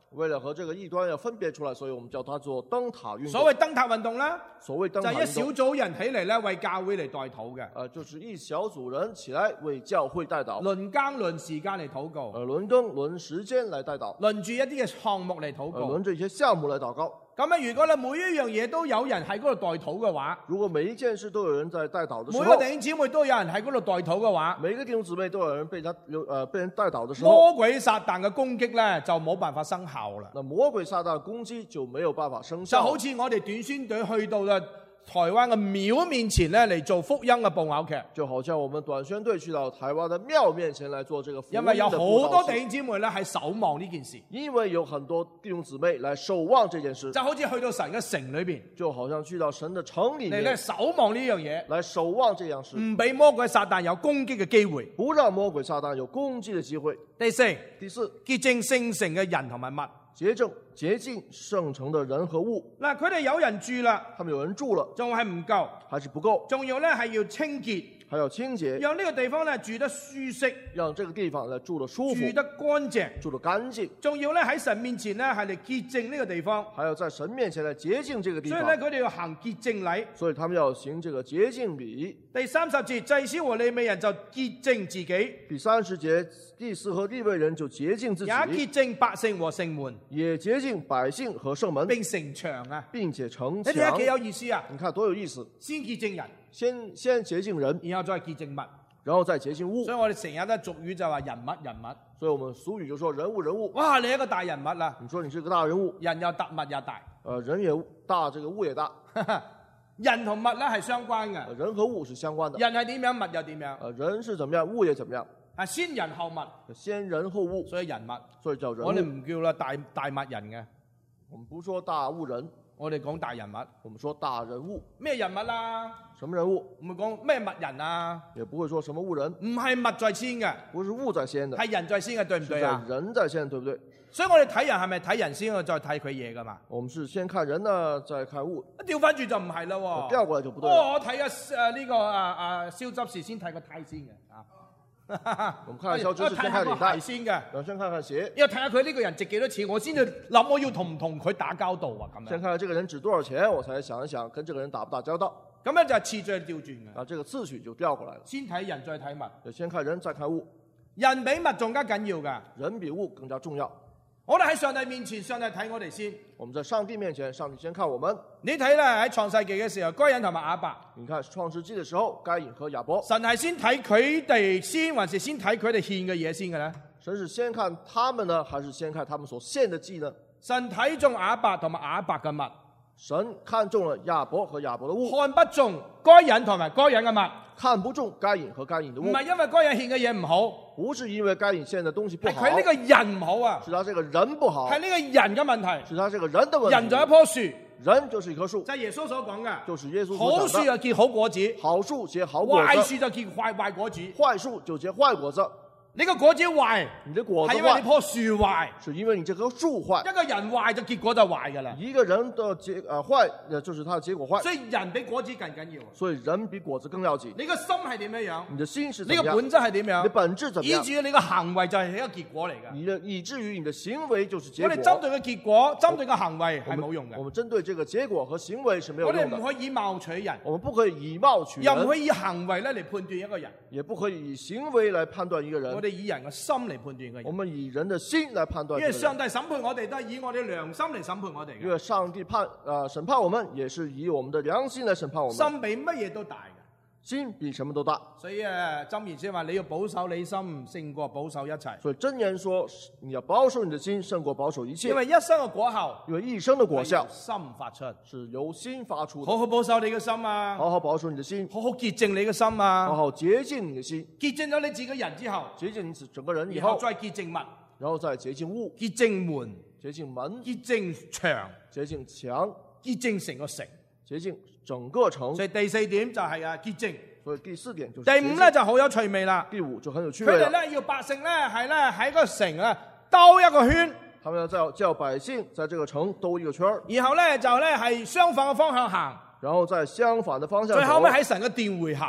Speaker 2: 為了和這個異端要分別出來，所以我們叫它做燈塔運動。
Speaker 1: 所謂燈塔運動啦，
Speaker 2: 所謂燈塔運動
Speaker 1: 就係一小組人起嚟咧，為教會嚟代禱嘅。
Speaker 2: 呃，就是一小組人起來為教會代禱，
Speaker 1: 輪更輪時間嚟禱告，
Speaker 2: 呃，輪更輪時間來代禱，
Speaker 1: 輪住一啲嘅項目嚟禱
Speaker 2: 呃，
Speaker 1: 告。
Speaker 2: 輪着一些項目來禱告。
Speaker 1: 咁啊，如果咧每一樣嘢都有人喺嗰度代禱嘅話，
Speaker 2: 如果每一件事都有人在代禱的時
Speaker 1: 每
Speaker 2: 候，
Speaker 1: 個弟兄姊妹都有人喺嗰度代禱嘅話，
Speaker 2: 每個弟兄姊妹都有人被他有呃被人代禱的時候，
Speaker 1: 魔鬼撒旦嘅攻擊咧就冇辦法生效啦。
Speaker 2: 那魔鬼撒旦攻擊就沒有辦法生效。
Speaker 1: 就好似我哋短宣隊去到嘅台灣嘅廟面前咧嚟做福音嘅布偶劇，
Speaker 2: 就好像我們短宣隊去到台灣的廟面前來做這個福音
Speaker 1: 因為有
Speaker 2: 的
Speaker 1: 好
Speaker 2: 布道戲，
Speaker 1: 多弟兄姊妹咧係守望呢件事，
Speaker 2: 因為有很多弟兄姊妹來守望這件事，
Speaker 1: 就好似去到神嘅城裏邊
Speaker 2: 就好像去到神的城裏面
Speaker 1: 嚟咧守望呢樣嘢，
Speaker 2: 來守望這樣事，
Speaker 1: 唔俾魔鬼撒旦有攻擊嘅機會。
Speaker 2: 不讓魔鬼撒旦有攻擊的機會。
Speaker 1: 第四，
Speaker 2: 第四，
Speaker 1: 潔淨聖城嘅人同埋物。
Speaker 2: 潔淨潔淨聖城的人和物。
Speaker 1: 嗱，佢哋有人住啦，
Speaker 2: 他們有人住了，
Speaker 1: 仲係唔夠，
Speaker 2: 還是不夠，
Speaker 1: 仲要咧係要清潔，
Speaker 2: 還要清潔，
Speaker 1: 讓呢個地方咧住得舒適，
Speaker 2: 讓這個地方來住得舒服，
Speaker 1: 住得乾淨，
Speaker 2: 住得乾淨，
Speaker 1: 仲要咧喺神面前咧係嚟潔淨呢個地方。
Speaker 2: 還要在神面前來潔淨這個地方。
Speaker 1: 所以咧，佢哋要行潔淨禮。
Speaker 2: 所以他們要行這個潔淨禮。
Speaker 1: 第三十節，祭司和利未人就潔淨自己，
Speaker 2: 第三十節，祭司和利未人就潔淨自己，
Speaker 1: 也潔淨百姓和城門，
Speaker 2: 也潔淨百姓和聖門，
Speaker 1: 並城牆啊！
Speaker 2: 並且城
Speaker 1: 你睇下
Speaker 2: 牆。
Speaker 1: 幾有意思啊！
Speaker 2: 你看多有意思！
Speaker 1: 先潔淨人，
Speaker 2: 先先潔淨人，
Speaker 1: 然後再潔淨物。
Speaker 2: 然後再潔淨物
Speaker 1: 所。以我哋成日咧俗語就話人物人物。
Speaker 2: 所以我們俗語就說人物人物。
Speaker 1: 哇！你一個大人物啦，
Speaker 2: 你說你是個大人物，
Speaker 1: 人又大，物又大。
Speaker 2: 呃，人也大，這個物也大，
Speaker 1: 人同物咧係相關嘅
Speaker 2: 呃，人和物是相關的。
Speaker 1: 人係點樣，物又點樣。
Speaker 2: 呃，人是怎麼樣，物也怎麼樣，
Speaker 1: 係先人後物，
Speaker 2: 先人後物，
Speaker 1: 所以人物。
Speaker 2: 所以叫人物。
Speaker 1: 我哋唔叫啦大大物人嘅，
Speaker 2: 我們不說大物人，
Speaker 1: 我哋講大人物。
Speaker 2: 我們說大人物。
Speaker 1: 咩人物啊？
Speaker 2: 什麼人物？
Speaker 1: 唔會講咩物人啊？
Speaker 2: 也不會說什麼物人，
Speaker 1: 唔係物在先嘅，
Speaker 2: 不是物在先的，
Speaker 1: 係人在先嘅，對唔
Speaker 2: 是在
Speaker 1: 對啊？
Speaker 2: 人在先，對不對？
Speaker 1: 所以我哋睇人係咪睇人先，我再睇佢嘢噶嘛？
Speaker 2: 我們是先看人呢，再看物。
Speaker 1: 調翻轉就唔係啦喎。
Speaker 2: 調過來就不對了。
Speaker 1: 哦，我睇啊誒呢個啊啊燒執事先睇個呔先嘅啊。
Speaker 2: 我們看蕭執事先看
Speaker 1: 個
Speaker 2: 領帶
Speaker 1: 鞋先嘅，
Speaker 2: 然後先看看鞋，
Speaker 1: 要睇下佢呢個人值幾多錢，我先至諗我要同唔同佢打交道啊咁樣。
Speaker 2: 先看看這個人值多少錢，我才想一想跟這個人打不打交道。
Speaker 1: 咁樣就係次序調轉嘅，
Speaker 2: 啊，這個次序就調過來了，
Speaker 1: 先睇人再睇物，
Speaker 2: 就先看人再看物，
Speaker 1: 人比物仲加緊要㗎。
Speaker 2: 人比物更加重要。
Speaker 1: 我哋喺上帝面前，上帝睇我哋先。
Speaker 2: 我們在上帝面前，上帝先看我們。
Speaker 1: 你睇咧喺創世紀嘅時候，該隱同埋亞伯，
Speaker 2: 你看創世紀的時候，該隱和亞伯，
Speaker 1: 神係先睇佢哋先，還是先睇佢哋獻嘅嘢先嘅咧？
Speaker 2: 神是先看他們呢，還是先看他們所獻的祭呢？
Speaker 1: 神睇中亞伯同埋亞伯嘅物，
Speaker 2: 神看中了亞伯和亞伯的物，
Speaker 1: 看不中該隱同埋該隱嘅物。
Speaker 2: 看不中該隱和該隱的物，
Speaker 1: 唔係因為該隱獻嘅嘢唔好，
Speaker 2: 不是因為該隱獻的東西不
Speaker 1: 係
Speaker 2: 好，
Speaker 1: 佢呢個人唔好啊，
Speaker 2: 是他這個人不好，
Speaker 1: 係呢個人嘅問題。
Speaker 2: 是他這個人的問題。
Speaker 1: 人就一棵樹，
Speaker 2: 人就是一棵樹，
Speaker 1: 就係耶穌所講嘅，
Speaker 2: 就是耶穌所
Speaker 1: 好
Speaker 2: 講的。
Speaker 1: 樹就結好果子，
Speaker 2: 好樹結好果
Speaker 1: 壞
Speaker 2: 子，
Speaker 1: 樹就結壞壞果子。
Speaker 2: 壞樹就結壞果子。
Speaker 1: 你個果子壞，
Speaker 2: 你的果子
Speaker 1: 係因為你
Speaker 2: 壞，
Speaker 1: 棵樹壞。
Speaker 2: 是因為你這棵樹壞。
Speaker 1: 一個人壞就結果就壞㗎啦。
Speaker 2: 一個人的結呃壞，呃就是他的結果壞。
Speaker 1: 所以人比果子更緊要。
Speaker 2: 所以人比果子更要緊。
Speaker 1: 你個心係點樣樣？
Speaker 2: 你的心是怎麼樣？
Speaker 1: 你個本質係點樣？
Speaker 2: 你的本質怎麼樣？
Speaker 1: 以至於你個行為就係一個結果嚟㗎。
Speaker 2: 你的以至於你的行為就是結果。
Speaker 1: 我哋針對嘅結果，針對嘅行為係冇用嘅。
Speaker 2: 我們針對這個結果和行為是沒有
Speaker 1: 我哋
Speaker 2: 用的。
Speaker 1: 唔可以以貌取人，
Speaker 2: 我們不可以以貌取人，
Speaker 1: 又唔可以以行為咧嚟判斷一個人。
Speaker 2: 也不可以以行為來判斷一個人。
Speaker 1: 我哋以人嘅心嚟判斷一個人。
Speaker 2: 我們以人的心來判斷
Speaker 1: 因為
Speaker 2: 這個人。
Speaker 1: 上帝審判我哋都係以我哋良心嚟審判我哋嘅。
Speaker 2: 因為上帝判呃審判我們，也是以我們的良心來審判我們。
Speaker 1: 心比乜嘢都大嘅。
Speaker 2: 心比什麼都大。
Speaker 1: 所以誒，箴言先話你要保守你心勝過保守一切。
Speaker 2: 所以箴言說，你要保守你的心勝過保守一切。
Speaker 1: 因為一生嘅果效，
Speaker 2: 因為一生的果效
Speaker 1: 心發出，
Speaker 2: 是由心發出的。
Speaker 1: 好好保守你嘅心啊！
Speaker 2: 好好保守你的心，
Speaker 1: 好好潔淨你嘅心啊！
Speaker 2: 好好潔淨你的心。
Speaker 1: 潔淨咗你自己人之後，
Speaker 2: 潔淨你整個人以後，
Speaker 1: 然後再潔淨物，
Speaker 2: 然後再潔淨物，
Speaker 1: 潔淨門，
Speaker 2: 潔淨門，
Speaker 1: 潔淨牆，
Speaker 2: 潔淨牆，
Speaker 1: 潔淨成個城。
Speaker 2: 潔淨整個城。
Speaker 1: 所以第四點就係啊潔淨。
Speaker 2: 所以第四點就是
Speaker 1: 第五咧就好有趣味啦。
Speaker 2: 第五就很有趣
Speaker 1: 佢哋
Speaker 2: 味了。
Speaker 1: 咧要百姓咧係咧喺個城啊兜一個圈，
Speaker 2: 他們要叫叫百姓在這個城兜一個圈兒，
Speaker 1: 然後咧就咧係相反嘅方向行，
Speaker 2: 然後在相反的方向走。
Speaker 1: 最後尾喺神嘅殿會合。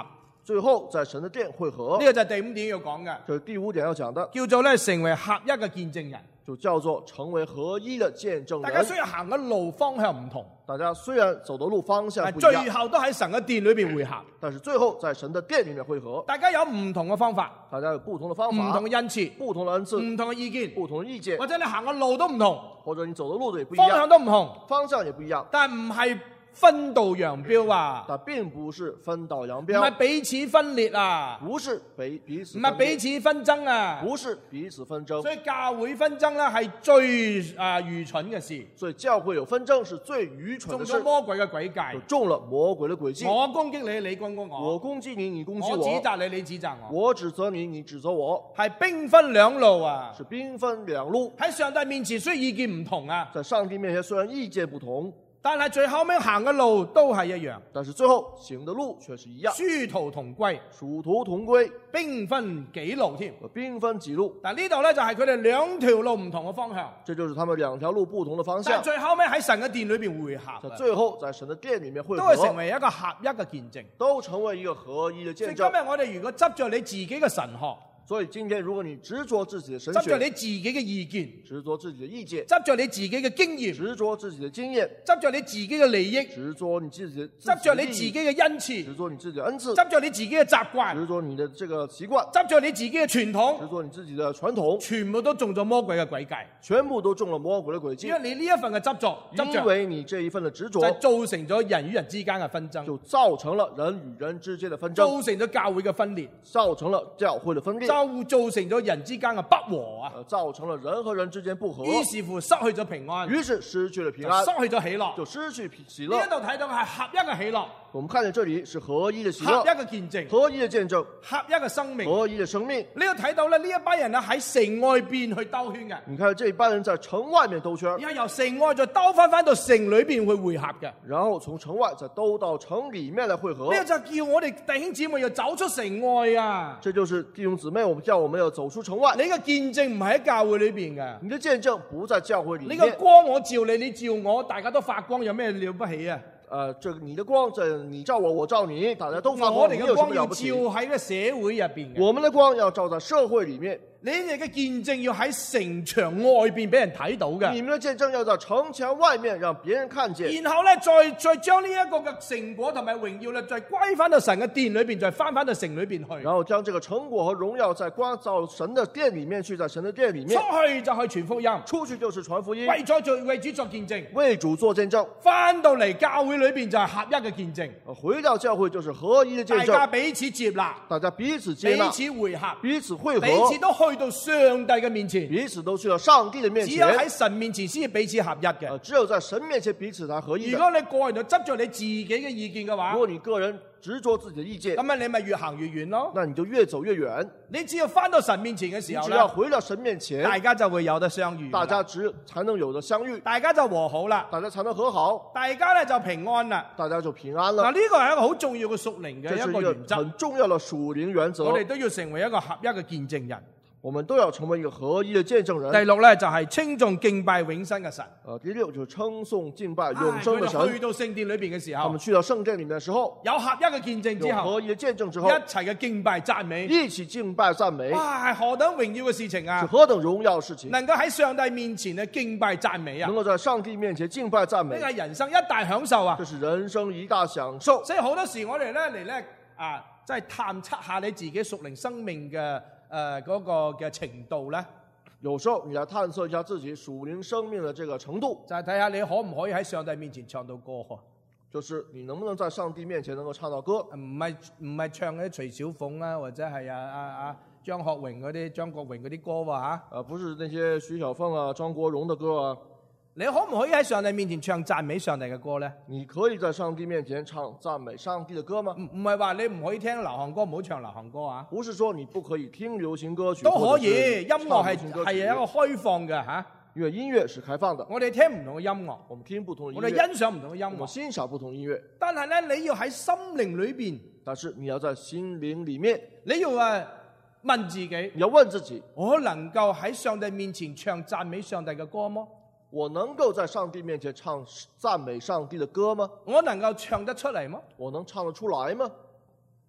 Speaker 2: 最後在神的殿會合。
Speaker 1: 呢個就係第五點要講嘅，
Speaker 2: 這是第五點要講的，
Speaker 1: 叫做咧成為合一嘅見證人。
Speaker 2: 就叫做成為合一的見證人。
Speaker 1: 大家雖然行嘅路方向唔同，
Speaker 2: 大家雖然走的路方向不一
Speaker 1: 最
Speaker 2: 樣，
Speaker 1: 後都喺神嘅殿裏邊會合。
Speaker 2: 但是最後在神的殿裏面會合。
Speaker 1: 大家有唔同嘅方法，
Speaker 2: 大家有不同的方
Speaker 1: 唔
Speaker 2: 法，
Speaker 1: 同嘅恩賜，
Speaker 2: 不同的恩賜，
Speaker 1: 唔同嘅意見，
Speaker 2: 不同的意見，
Speaker 1: 或者你行嘅路都唔同，
Speaker 2: 或者你走的路都也不一
Speaker 1: 方向
Speaker 2: 樣，
Speaker 1: 都唔同，
Speaker 2: 方向也不一樣，
Speaker 1: 但唔係分道揚鑣啊，
Speaker 2: 但並不是分道揚
Speaker 1: 唔
Speaker 2: 鑣，
Speaker 1: 係彼此分裂啊，
Speaker 2: 不是彼彼此
Speaker 1: 唔係
Speaker 2: 分裂
Speaker 1: 彼此紛爭啊。
Speaker 2: 不是彼此紛爭。
Speaker 1: 所以教會紛爭咧係最啊愚蠢嘅事，
Speaker 2: 所以教會有紛爭是最愚蠢
Speaker 1: 中
Speaker 2: 的事，
Speaker 1: 咗魔鬼嘅詭
Speaker 2: 就
Speaker 1: 計。
Speaker 2: 中了魔鬼的詭計。
Speaker 1: 我攻擊你，你攻擊我；
Speaker 2: 我攻擊你，你攻擊
Speaker 1: 我指
Speaker 2: 我；
Speaker 1: 責你，你指責我，
Speaker 2: 我指責你，你指責我，
Speaker 1: 係兵分兩路啊！
Speaker 2: 是兵分兩路。
Speaker 1: 喺上帝面前雖然意見唔同啊，
Speaker 2: 在上帝面前雖然意見不同，
Speaker 1: 但係最後尾行嘅路都係一樣，
Speaker 2: 但是最後行的路卻是一樣，
Speaker 1: 殊途同歸，
Speaker 2: 殊途同歸，
Speaker 1: 兵分幾路添。
Speaker 2: 兵分幾路。
Speaker 1: 但呢度咧就係佢哋兩條路唔同嘅方向，
Speaker 2: 這就是他們兩條路不同的方向。
Speaker 1: 但最後尾喺神嘅殿裏邊會合啊，
Speaker 2: 在最後在神的殿裏面會
Speaker 1: 都係成
Speaker 2: 合，
Speaker 1: 為一個合一嘅見證。
Speaker 2: 都成為一個合一的見
Speaker 1: 所以今日
Speaker 2: 證。
Speaker 1: 我哋如果執着你自己嘅神學，
Speaker 2: 所以今天如果你執着自己的神學，
Speaker 1: 執着你自己嘅意見，
Speaker 2: 執着自己的意見，
Speaker 1: 執着你自己嘅經驗，
Speaker 2: 執着自己的經驗，
Speaker 1: 執着你自己嘅利益，
Speaker 2: 執着你自己的
Speaker 1: 執着你自己
Speaker 2: 己
Speaker 1: 嘅恩賜，
Speaker 2: 執着你自己的恩賜，
Speaker 1: 執着你自己嘅習慣，
Speaker 2: 執着你的這個習慣，
Speaker 1: 執着你自己嘅傳統，
Speaker 2: 執着你自己的傳統，
Speaker 1: 全部都中咗魔鬼嘅詭計。
Speaker 2: 全部都中了魔鬼的詭
Speaker 1: 因為
Speaker 2: 計。
Speaker 1: 你呢一份嘅執着，執
Speaker 2: 因
Speaker 1: 着
Speaker 2: 為你這一份的執
Speaker 1: 就係
Speaker 2: 着，
Speaker 1: 造成咗人與人之間嘅紛爭，
Speaker 2: 就造成了人與人之間的紛爭，
Speaker 1: 造成咗教會嘅分裂，
Speaker 2: 造成了教會的分裂，
Speaker 1: 就造成咗人之間嘅不和啊。
Speaker 2: 呃造成了人和人之間不和，
Speaker 1: 於是乎失去咗平安，
Speaker 2: 於是失去了平安，
Speaker 1: 就失去咗喜樂。
Speaker 2: 就失去喜
Speaker 1: 呢一
Speaker 2: 樂。
Speaker 1: 度睇到係合一嘅喜樂，
Speaker 2: 我們看見這裡是合一的喜
Speaker 1: 合一
Speaker 2: 樂，
Speaker 1: 嘅見證，
Speaker 2: 合一的見證，
Speaker 1: 合一嘅生命。
Speaker 2: 合一的生命。
Speaker 1: 你要睇到咧，呢一班人咧喺城外邊去兜圈嘅，
Speaker 2: 你看這一班人在城外面兜圈，
Speaker 1: 然後由城外再兜翻翻到城裏邊去會合嘅。
Speaker 2: 然後從城外再兜到城裡面來會合。
Speaker 1: 呢個就叫我哋弟兄姊妹要走出城外啊！
Speaker 2: 這就是弟兄姊妹，我們叫我們要走出城外。
Speaker 1: 你嘅見證唔係喺教會裏邊嘅，
Speaker 2: 你的見證不在教會裡
Speaker 1: 呢
Speaker 2: 面。
Speaker 1: 個光我照你，你照我，大家都發光，有咩了不起啊？
Speaker 2: 呃，這個你的光，這你照我，我照你，大家都發光，
Speaker 1: 我哋嘅
Speaker 2: 你有什
Speaker 1: 光要照
Speaker 2: 麼了不起？
Speaker 1: 喺個社會入邊嘅，
Speaker 2: 我們的光要照在社會裡面，
Speaker 1: 你哋嘅見證要喺城牆外邊俾人睇到嘅。
Speaker 2: 你們的見證要在城牆外面讓別人看見，
Speaker 1: 然後咧，再再將呢一個嘅成果同埋榮耀咧，再歸翻到神嘅殿裏邊，再翻翻到城裏邊去。
Speaker 2: 然後將這個成果和榮耀再關到神的殿裡面去，在神的殿裡面
Speaker 1: 出去就去傳福音，
Speaker 2: 出去就是傳福音，
Speaker 1: 為咗做為主作見證。
Speaker 2: 為主做見證。
Speaker 1: 翻到嚟教會裏邊就係合一嘅見證，
Speaker 2: 呃回到教會就是合一的見證，
Speaker 1: 大家彼此接納，
Speaker 2: 大家彼此接
Speaker 1: 彼
Speaker 2: 納，
Speaker 1: 此會合，
Speaker 2: 彼此會合，
Speaker 1: 彼此都去到上帝嘅面前。
Speaker 2: 彼此都去到上帝的面
Speaker 1: 只有喺
Speaker 2: 前。
Speaker 1: 神面前先至彼此合一嘅。
Speaker 2: 呃，只有在神面前彼此才合一的。
Speaker 1: 如果你個人就執着你自己嘅意見嘅話
Speaker 2: 如，果你個人執着自己的意見，
Speaker 1: 咁啊你咪越行越遠咯。
Speaker 2: 那你就越走越遠。
Speaker 1: 你只要翻到神面前嘅時候
Speaker 2: 你只要
Speaker 1: 咧，
Speaker 2: 回到神面前，
Speaker 1: 大家就會有得相遇，
Speaker 2: 大家只才能有的相遇，
Speaker 1: 大家就和好啦，
Speaker 2: 大家才能和好，
Speaker 1: 大家咧就平安啦。
Speaker 2: 大家就平安
Speaker 1: 嗱，
Speaker 2: 了。
Speaker 1: 呢個係一個好重要嘅屬靈嘅
Speaker 2: 這是一
Speaker 1: 一個原則，
Speaker 2: 個很重要的屬靈原則。
Speaker 1: 我哋都要成為一個合一嘅見證人。
Speaker 2: 我們都要成為一個合一的見證人。
Speaker 1: 第六咧就係稱頌敬拜永生嘅神。
Speaker 2: 呃，第六就是稱頌敬拜
Speaker 1: 唉
Speaker 2: 永生的
Speaker 1: 佢哋去
Speaker 2: 神。
Speaker 1: 到聖殿裏邊嘅時候
Speaker 2: 他們，去到聖殿裡面的時候，
Speaker 1: 有合一嘅見證之後，
Speaker 2: 有合一的見證之
Speaker 1: 一
Speaker 2: 後，
Speaker 1: 齊嘅敬拜讚美，
Speaker 2: 一起敬拜讚美，
Speaker 1: 哇，係何等榮耀嘅事情
Speaker 2: 是
Speaker 1: 啊！
Speaker 2: 何等榮耀的事情！
Speaker 1: 能夠喺上帝面前嘅敬拜讚美啊
Speaker 2: 能，夠在上帝面前敬拜讚美
Speaker 1: 呢個，係人生一大享受啊
Speaker 2: 這！是人生一大享受。
Speaker 1: 所以好多時我哋咧嚟咧啊，即係探測下你自己屬靈生命嘅誒嗰個嘅程度咧，
Speaker 2: 有時候你來探測一下自己屬靈生命的這個程度，
Speaker 1: 就係睇下你可唔可以喺上帝面前唱到歌喎。
Speaker 2: 就是你能不能在上帝面前能夠唱到歌，
Speaker 1: 唔係唔係唱嗰啲徐小鳳啊，或者係啊啊啊張學榮嗰啲張國榮嗰啲歌喎嚇。
Speaker 2: 啊，不是那些徐小鳳啊、張國榮的歌啊。
Speaker 1: 你可唔可以喺上帝面前唱讚美上帝嘅歌咧？
Speaker 2: 你可以在上帝面前唱讚美上帝的歌嗎？
Speaker 1: 唔唔係話你唔可以聽流行歌，唔好唱流行歌啊，
Speaker 2: 不是說你不可以聽流行歌曲，
Speaker 1: 都可
Speaker 2: 或者是
Speaker 1: 以。音樂係
Speaker 2: 唱流行歌曲
Speaker 1: 係一個開放嘅嚇。
Speaker 2: 因為音樂是開放的，
Speaker 1: 我哋聽唔同嘅音樂，
Speaker 2: 我們聽不同的音
Speaker 1: 我哋
Speaker 2: 樂，
Speaker 1: 欣賞唔同嘅音
Speaker 2: 我們
Speaker 1: 樂，
Speaker 2: 欣賞不同音樂，
Speaker 1: 但係咧你要喺心靈裏邊，
Speaker 2: 但是你要在心靈裡面，
Speaker 1: 你要誒問自己：
Speaker 2: 你要問自己，
Speaker 1: 我能夠喺上帝面前唱讚美上帝嘅歌嗎？
Speaker 2: 我能夠在上帝面前唱讚美上帝的歌嗎？
Speaker 1: 我能夠唱得出嚟嗎？
Speaker 2: 我能唱得出來嗎？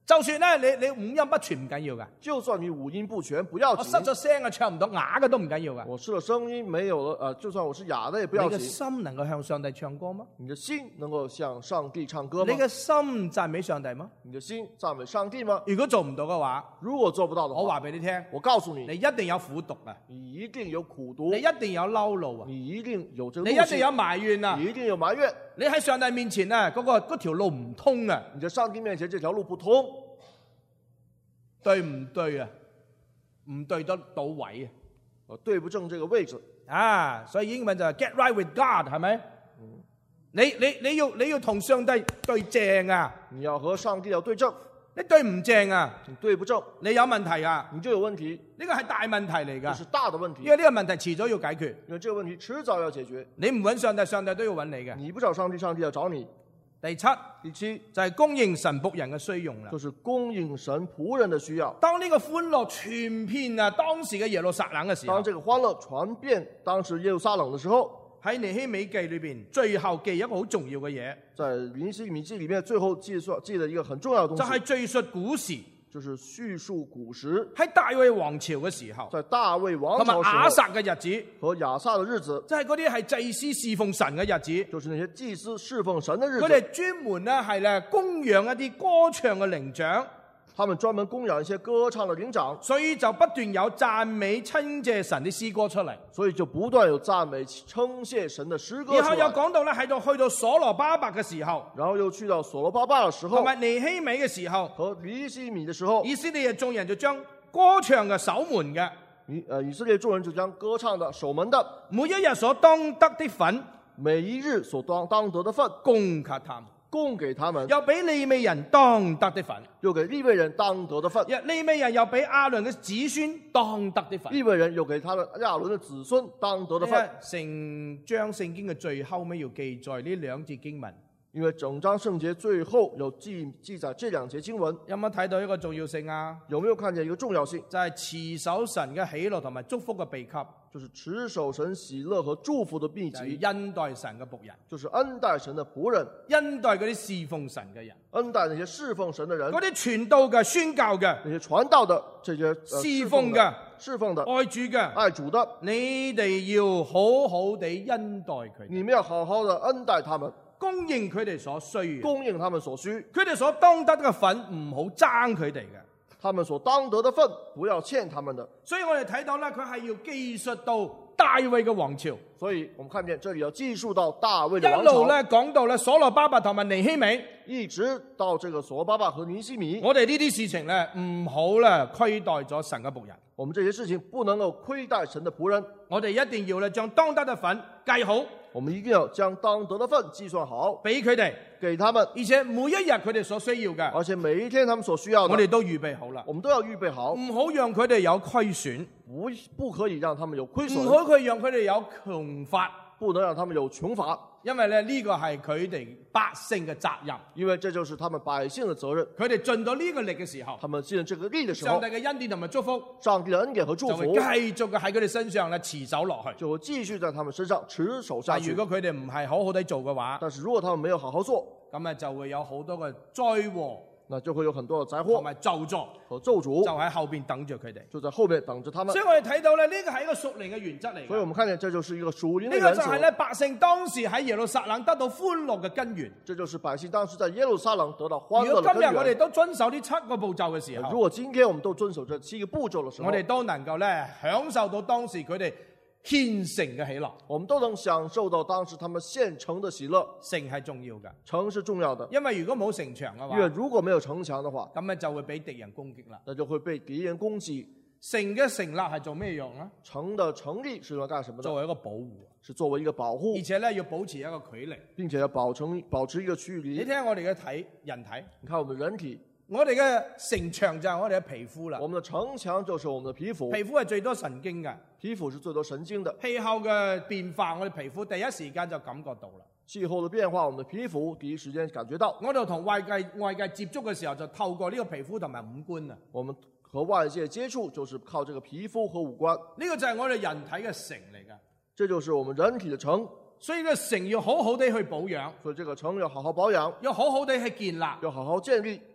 Speaker 1: 就算咧你你五音不全唔緊要噶，
Speaker 2: 就算你五音不全不要
Speaker 1: 我
Speaker 2: 緊，
Speaker 1: 失咗聲啊唱唔到啞嘅都唔緊要噶。
Speaker 2: 我失了聲音沒有了，呃，就算我是啞的也不
Speaker 1: 你嘅
Speaker 2: 要緊。
Speaker 1: 心能夠向上帝唱歌嗎？
Speaker 2: 你的心能夠向上帝唱歌嗎？
Speaker 1: 你嘅心讚美上帝嗎？
Speaker 2: 你的心讚美上帝嗎？
Speaker 1: 如果做唔到嘅話，
Speaker 2: 如果做不到的話，
Speaker 1: 我話俾你聽，
Speaker 2: 我告訴你，
Speaker 1: 你一定有苦毒啊，
Speaker 2: 你一定有苦毒，
Speaker 1: 你一定有嬲怒啊，
Speaker 2: 你一定有這個
Speaker 1: 你
Speaker 2: 怒氣，
Speaker 1: 一定有埋怨啊，
Speaker 2: 你一定有埋怨。
Speaker 1: 你喺上帝面前啊，嗰、個嗰條路唔通啊，
Speaker 2: 你在上帝面前這條路不通，
Speaker 1: 對唔對啊？唔對得到位啊！
Speaker 2: 呃，對不正這個位置。
Speaker 1: 啊，所以英文就係 get right with God，係咪？嗯、你你你要你要同上帝對正啊！
Speaker 2: 你要和上帝要對正，
Speaker 1: 你對唔正啊？
Speaker 2: 你對不正，
Speaker 1: 你有問題啊！
Speaker 2: 你就有問題，
Speaker 1: 呢個係大問題嚟㗎，
Speaker 2: 這是大的問題。
Speaker 1: 因為呢個問題遲早要解決。
Speaker 2: 因為這個問題遲早要解決。
Speaker 1: 你唔揾上帝，上帝都要揾你嘅。
Speaker 2: 你不找上帝，上帝要找你。
Speaker 1: 第七，
Speaker 2: 第七
Speaker 1: 就係供應神僕人嘅需用啦。
Speaker 2: 就是供應神僕人的需要。
Speaker 1: 當呢個歡樂傳遍啊當時嘅耶路撒冷嘅時候，
Speaker 2: 當這個歡樂傳遍當時耶路撒冷的時候，
Speaker 1: 喺尼希米記裏邊最後記一個好重要嘅嘢，
Speaker 2: 在尼希米記裏面最後記述記了一個很重要的東西，
Speaker 1: 就係敘述古時，
Speaker 2: 就是敘述古時
Speaker 1: 喺大衛王朝嘅時候，
Speaker 2: 在大衛王
Speaker 1: 同埋
Speaker 2: 朝時候
Speaker 1: 亞撒嘅日子，
Speaker 2: 和亞撒的日子，
Speaker 1: 即係嗰啲係祭司侍奉神嘅日子，
Speaker 2: 就是那些祭司侍奉神的日
Speaker 1: 佢
Speaker 2: 子。
Speaker 1: 哋專門咧係咧供養一啲歌唱嘅靈長，
Speaker 2: 他們專門供養一些歌唱的靈長，
Speaker 1: 所以就不斷有讚美稱謝神啲詩歌出嚟。
Speaker 2: 所以就不斷有讚美稱謝神的詩歌出來。
Speaker 1: 然後又講到咧喺度去到所羅巴伯嘅時候，
Speaker 2: 然後又去到所羅巴伯的時候，
Speaker 1: 同埋尼希米嘅時候，
Speaker 2: 和尼希米的時候，
Speaker 1: 以色列眾人就將歌唱嘅守門嘅，
Speaker 2: 以呃以色列眾人就將歌唱的守門的
Speaker 1: 每一日所當得的份，
Speaker 2: 每一日所當當得的份
Speaker 1: 供給他們，
Speaker 2: 供給他們，
Speaker 1: 又俾利未人當得的份，
Speaker 2: 又給利未人當得的份，
Speaker 1: 利未人又俾亞倫嘅子孫當得的份。
Speaker 2: 利未人又給他的亞倫的子孫當得的份。
Speaker 1: 成章聖經嘅最後尾要記載呢兩節經文，
Speaker 2: 因為整章聖節最後有記記載這兩節經文，
Speaker 1: 有冇睇到一個重要性啊？
Speaker 2: 有沒有看見一個重要性？
Speaker 1: 就係持守神嘅喜樂同埋祝福嘅秘笈，
Speaker 2: 就是持守神喜樂和祝福的秘籍，
Speaker 1: 恩待神嘅僕人，
Speaker 2: 就是恩待神的僕人，
Speaker 1: 恩待嗰啲侍奉神嘅人，
Speaker 2: 恩待那些侍奉神的人，
Speaker 1: 嗰啲傳道嘅、宣教嘅、
Speaker 2: 那些傳道的這些、呃、
Speaker 1: 侍奉嘅、
Speaker 2: 侍奉的、
Speaker 1: 愛主嘅、
Speaker 2: 愛主的，
Speaker 1: 你哋要好好地恩待佢哋，
Speaker 2: 你們要好好的恩待他們，
Speaker 1: 供應佢哋所需，
Speaker 2: 供應他們所需，
Speaker 1: 佢哋所當得嘅份唔好爭佢哋嘅。
Speaker 2: 他們所當得的份不要欠他們的。
Speaker 1: 所以我哋睇到咧，佢係要記述到大衛嘅王朝。
Speaker 2: 所以我們看見這裏要記述到大衛的王朝，
Speaker 1: 一路咧講到咧所羅巴伯同埋尼希米，
Speaker 2: 一直到這個所羅巴伯和尼希米。
Speaker 1: 我哋呢啲事情咧唔好咧虧待咗神嘅僕人。
Speaker 2: 我們這些事情不能夠虧待神的僕人。
Speaker 1: 我哋一定要咧將當得嘅份計好。
Speaker 2: 我們一定要將當得的份計算好，
Speaker 1: 俾佢哋，
Speaker 2: 給他們，
Speaker 1: 而且每一日佢哋所需要嘅，
Speaker 2: 而且每一天他們所需要的，
Speaker 1: 我哋都預備好啦。
Speaker 2: 我們都要預備好，
Speaker 1: 唔好讓佢哋有虧損，
Speaker 2: 不不可以讓他們有虧損，
Speaker 1: 唔好佢讓佢哋有窮乏，
Speaker 2: 不能讓他們有窮乏。
Speaker 1: 因為咧呢個係佢哋百姓嘅責任，
Speaker 2: 因為這就是他們百姓的責任。
Speaker 1: 佢哋盡到呢個力嘅時候，
Speaker 2: 他們盡這個力的時候，
Speaker 1: 上帝嘅恩典同埋祝福，
Speaker 2: 上帝的恩典和祝福
Speaker 1: 就會繼續嘅喺佢哋身上咧持守落去，
Speaker 2: 就會繼續在他們身上持守下去。
Speaker 1: 但如果佢哋唔係好好地做嘅話，
Speaker 2: 但是如果他們沒有好好做，
Speaker 1: 咁啊就會有好多嘅災禍，
Speaker 2: 那就會有很多的災禍
Speaker 1: 同埋咒詛
Speaker 2: 和咒詛，
Speaker 1: 就喺後邊等住佢哋，
Speaker 2: 就在後面等着他們。
Speaker 1: 所以我哋睇到咧呢個係一個屬靈嘅原則嚟。
Speaker 2: 所以我們看見這就是一個屬靈的
Speaker 1: 呢
Speaker 2: 原則。
Speaker 1: 個就係咧百姓當時喺耶路撒冷得到歡樂嘅根源。
Speaker 2: 這就是百姓當時在耶路撒冷得到歡樂
Speaker 1: 如果
Speaker 2: 的根源。
Speaker 1: 今日我哋都遵守呢七個步驟嘅時候，
Speaker 2: 如果今天我們都遵守這七個步驟的時候，
Speaker 1: 我哋都能夠咧享受到當時佢哋獻城嘅喜樂。
Speaker 2: 我們都能享受到當時他們獻城的喜樂。
Speaker 1: 城係重要嘅，
Speaker 2: 城是重要的，
Speaker 1: 因為如果冇城牆嘅話，
Speaker 2: 因為如果沒有城牆的話，
Speaker 1: 咁咧就會俾敵人攻擊啦。
Speaker 2: 那就會被敵人攻擊。
Speaker 1: 城嘅成立係做咩用啊？
Speaker 2: 城的成立是用來幹什麼的？
Speaker 1: 作為一個保護，
Speaker 2: 是作為一個保護，
Speaker 1: 而且咧要保持一個距離，
Speaker 2: 並且要保持保持一個距離。
Speaker 1: 你聽我哋嘅體人體，
Speaker 2: 你看我們人體，
Speaker 1: 我哋嘅城牆就係我哋嘅皮膚啦。
Speaker 2: 我們的城牆就是我們的皮膚，
Speaker 1: 皮膚係最多神經嘅，
Speaker 2: 皮膚是最多神經的。
Speaker 1: 氣候嘅變化，我哋皮膚第一時間就感覺到啦。
Speaker 2: 氣候的變化，我們的皮膚第一時間感覺到。
Speaker 1: 我哋同外界外界接觸嘅時候，就透過呢個皮膚同埋五官啊。
Speaker 2: 我們和外界接觸就是靠這個皮膚和五官。
Speaker 1: 呢個就係我哋人體嘅城嚟噶。
Speaker 2: 這就是我們人體的城。
Speaker 1: 所以呢個城要好好地去保養，
Speaker 2: 所以這個城要好好保養，
Speaker 1: 要好好地去建立，
Speaker 2: 要好好建立。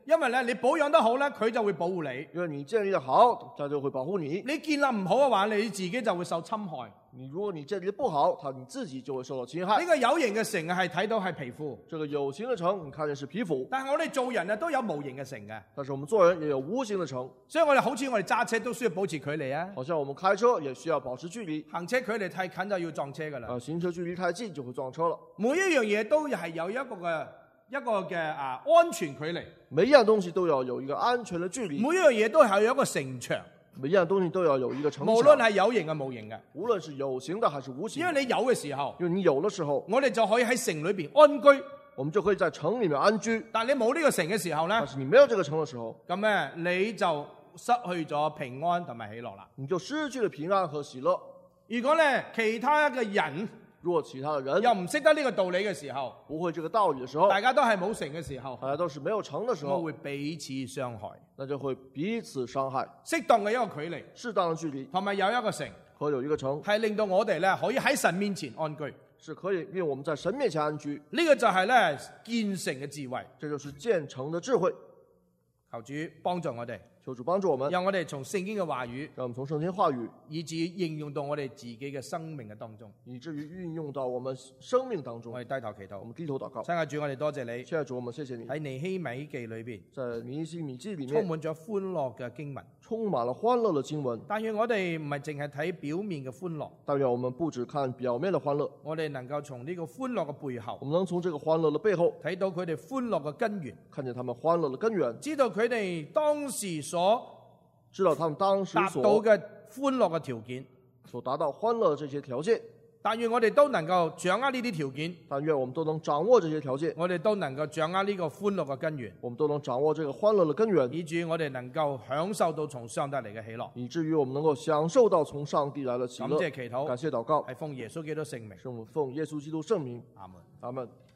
Speaker 1: 因為咧你保養得好咧，佢就會保護你。
Speaker 2: 因為你建立得好，他就會保護你。
Speaker 1: 你建立唔好嘅話，你自己就會受侵害。
Speaker 2: 你如果你建立得不好，他你自己就會受到侵害。
Speaker 1: 呢個有形嘅城係睇到係皮膚，
Speaker 2: 這個有形的城，你看見是皮膚。
Speaker 1: 但係我哋做人啊都有無形嘅城嘅。
Speaker 2: 但是我們做人也有無形的城，
Speaker 1: 所以我哋好似我哋揸車都需要保持距離啊。
Speaker 2: 好像我們開車也需要保持距離。
Speaker 1: 行車距離太近就要撞車噶啦。
Speaker 2: 啊，行車距離太近就會撞車了。
Speaker 1: 每一樣嘢都係有一個嘅一個嘅啊安全距離。
Speaker 2: 每一樣東西都要有一個安全的距離。
Speaker 1: 每一樣嘢都係有一個城牆。
Speaker 2: 每一樣東西都要有一個城牆。
Speaker 1: 無論係有形嘅無形嘅，
Speaker 2: 無論是有形的還是無形的。
Speaker 1: 因為你有嘅時候，
Speaker 2: 因為你有的時候，
Speaker 1: 我哋就可以喺城裏邊安居。
Speaker 2: 我們就可以在城裏面安居。
Speaker 1: 但你冇呢個城嘅時候咧，
Speaker 2: 但是你沒有這個城的時候，
Speaker 1: 咁咧你就失去咗平安同埋喜樂啦。
Speaker 2: 你就失去了平安和喜樂。
Speaker 1: 如果咧其他嘅人，
Speaker 2: 如果其他的人
Speaker 1: 又唔識得呢個道理嘅時候，
Speaker 2: 不會這個道理的時候，
Speaker 1: 大家都係冇城嘅時候，
Speaker 2: 大家都是沒有城的時候，
Speaker 1: 會彼此傷害，
Speaker 2: 那就會彼此傷害。
Speaker 1: 適當嘅一個距離，
Speaker 2: 適當的距離，
Speaker 1: 同埋有一個城，
Speaker 2: 和有一個城，
Speaker 1: 係令到我哋咧可以喺神面前安居，
Speaker 2: 是可以令我們在神面前安居。
Speaker 1: 呢個就係咧建城嘅智慧，
Speaker 2: 這就是建城的智慧。
Speaker 1: 求主幫助我哋。
Speaker 2: 求主幫助我們，
Speaker 1: 讓我哋從聖經嘅話語，
Speaker 2: 讓我們從聖經話語，
Speaker 1: 以至於應用到我哋自己嘅生命嘅當中，
Speaker 2: 以至於運用到我們生命當中。
Speaker 1: 我哋低頭祈禱，
Speaker 2: 我們低頭禱告。
Speaker 1: 親愛主，我哋多謝你。
Speaker 2: 親愛主，我們謝謝你。
Speaker 1: 喺尼希米記裏邊，
Speaker 2: 在尼希米記裏面，
Speaker 1: 充滿咗歡樂嘅經文，
Speaker 2: 充滿了歡樂的經文。
Speaker 1: 但願我哋唔係淨係睇表面嘅歡樂，
Speaker 2: 但願我們不只看表面的歡樂，
Speaker 1: 我哋能夠從呢個歡樂嘅背後，
Speaker 2: 我們能從這個歡樂的背後
Speaker 1: 睇到佢哋歡樂嘅根源，
Speaker 2: 看見他們歡樂的根源，
Speaker 1: 知道佢哋當時所
Speaker 2: 知道他們當時
Speaker 1: 達
Speaker 2: 所
Speaker 1: 到嘅歡樂嘅條件，
Speaker 2: 所達到歡樂的這些條件。
Speaker 1: 但願我哋都能夠掌握呢啲條件，
Speaker 2: 但願我們都能掌握這些條件，
Speaker 1: 我哋都能夠掌握呢個歡樂嘅根源，
Speaker 2: 我們都能掌握這個歡樂的根源，
Speaker 1: 以至於我哋能夠享受到從上帝嚟嘅喜樂。
Speaker 2: 以至於我們能夠享受到從上帝來的喜樂。
Speaker 1: 感謝祈禱，
Speaker 2: 感謝禱告，
Speaker 1: 係奉耶穌基督聖名。
Speaker 2: 是我們奉耶穌基督聖名。
Speaker 1: 阿門。
Speaker 2: 阿門。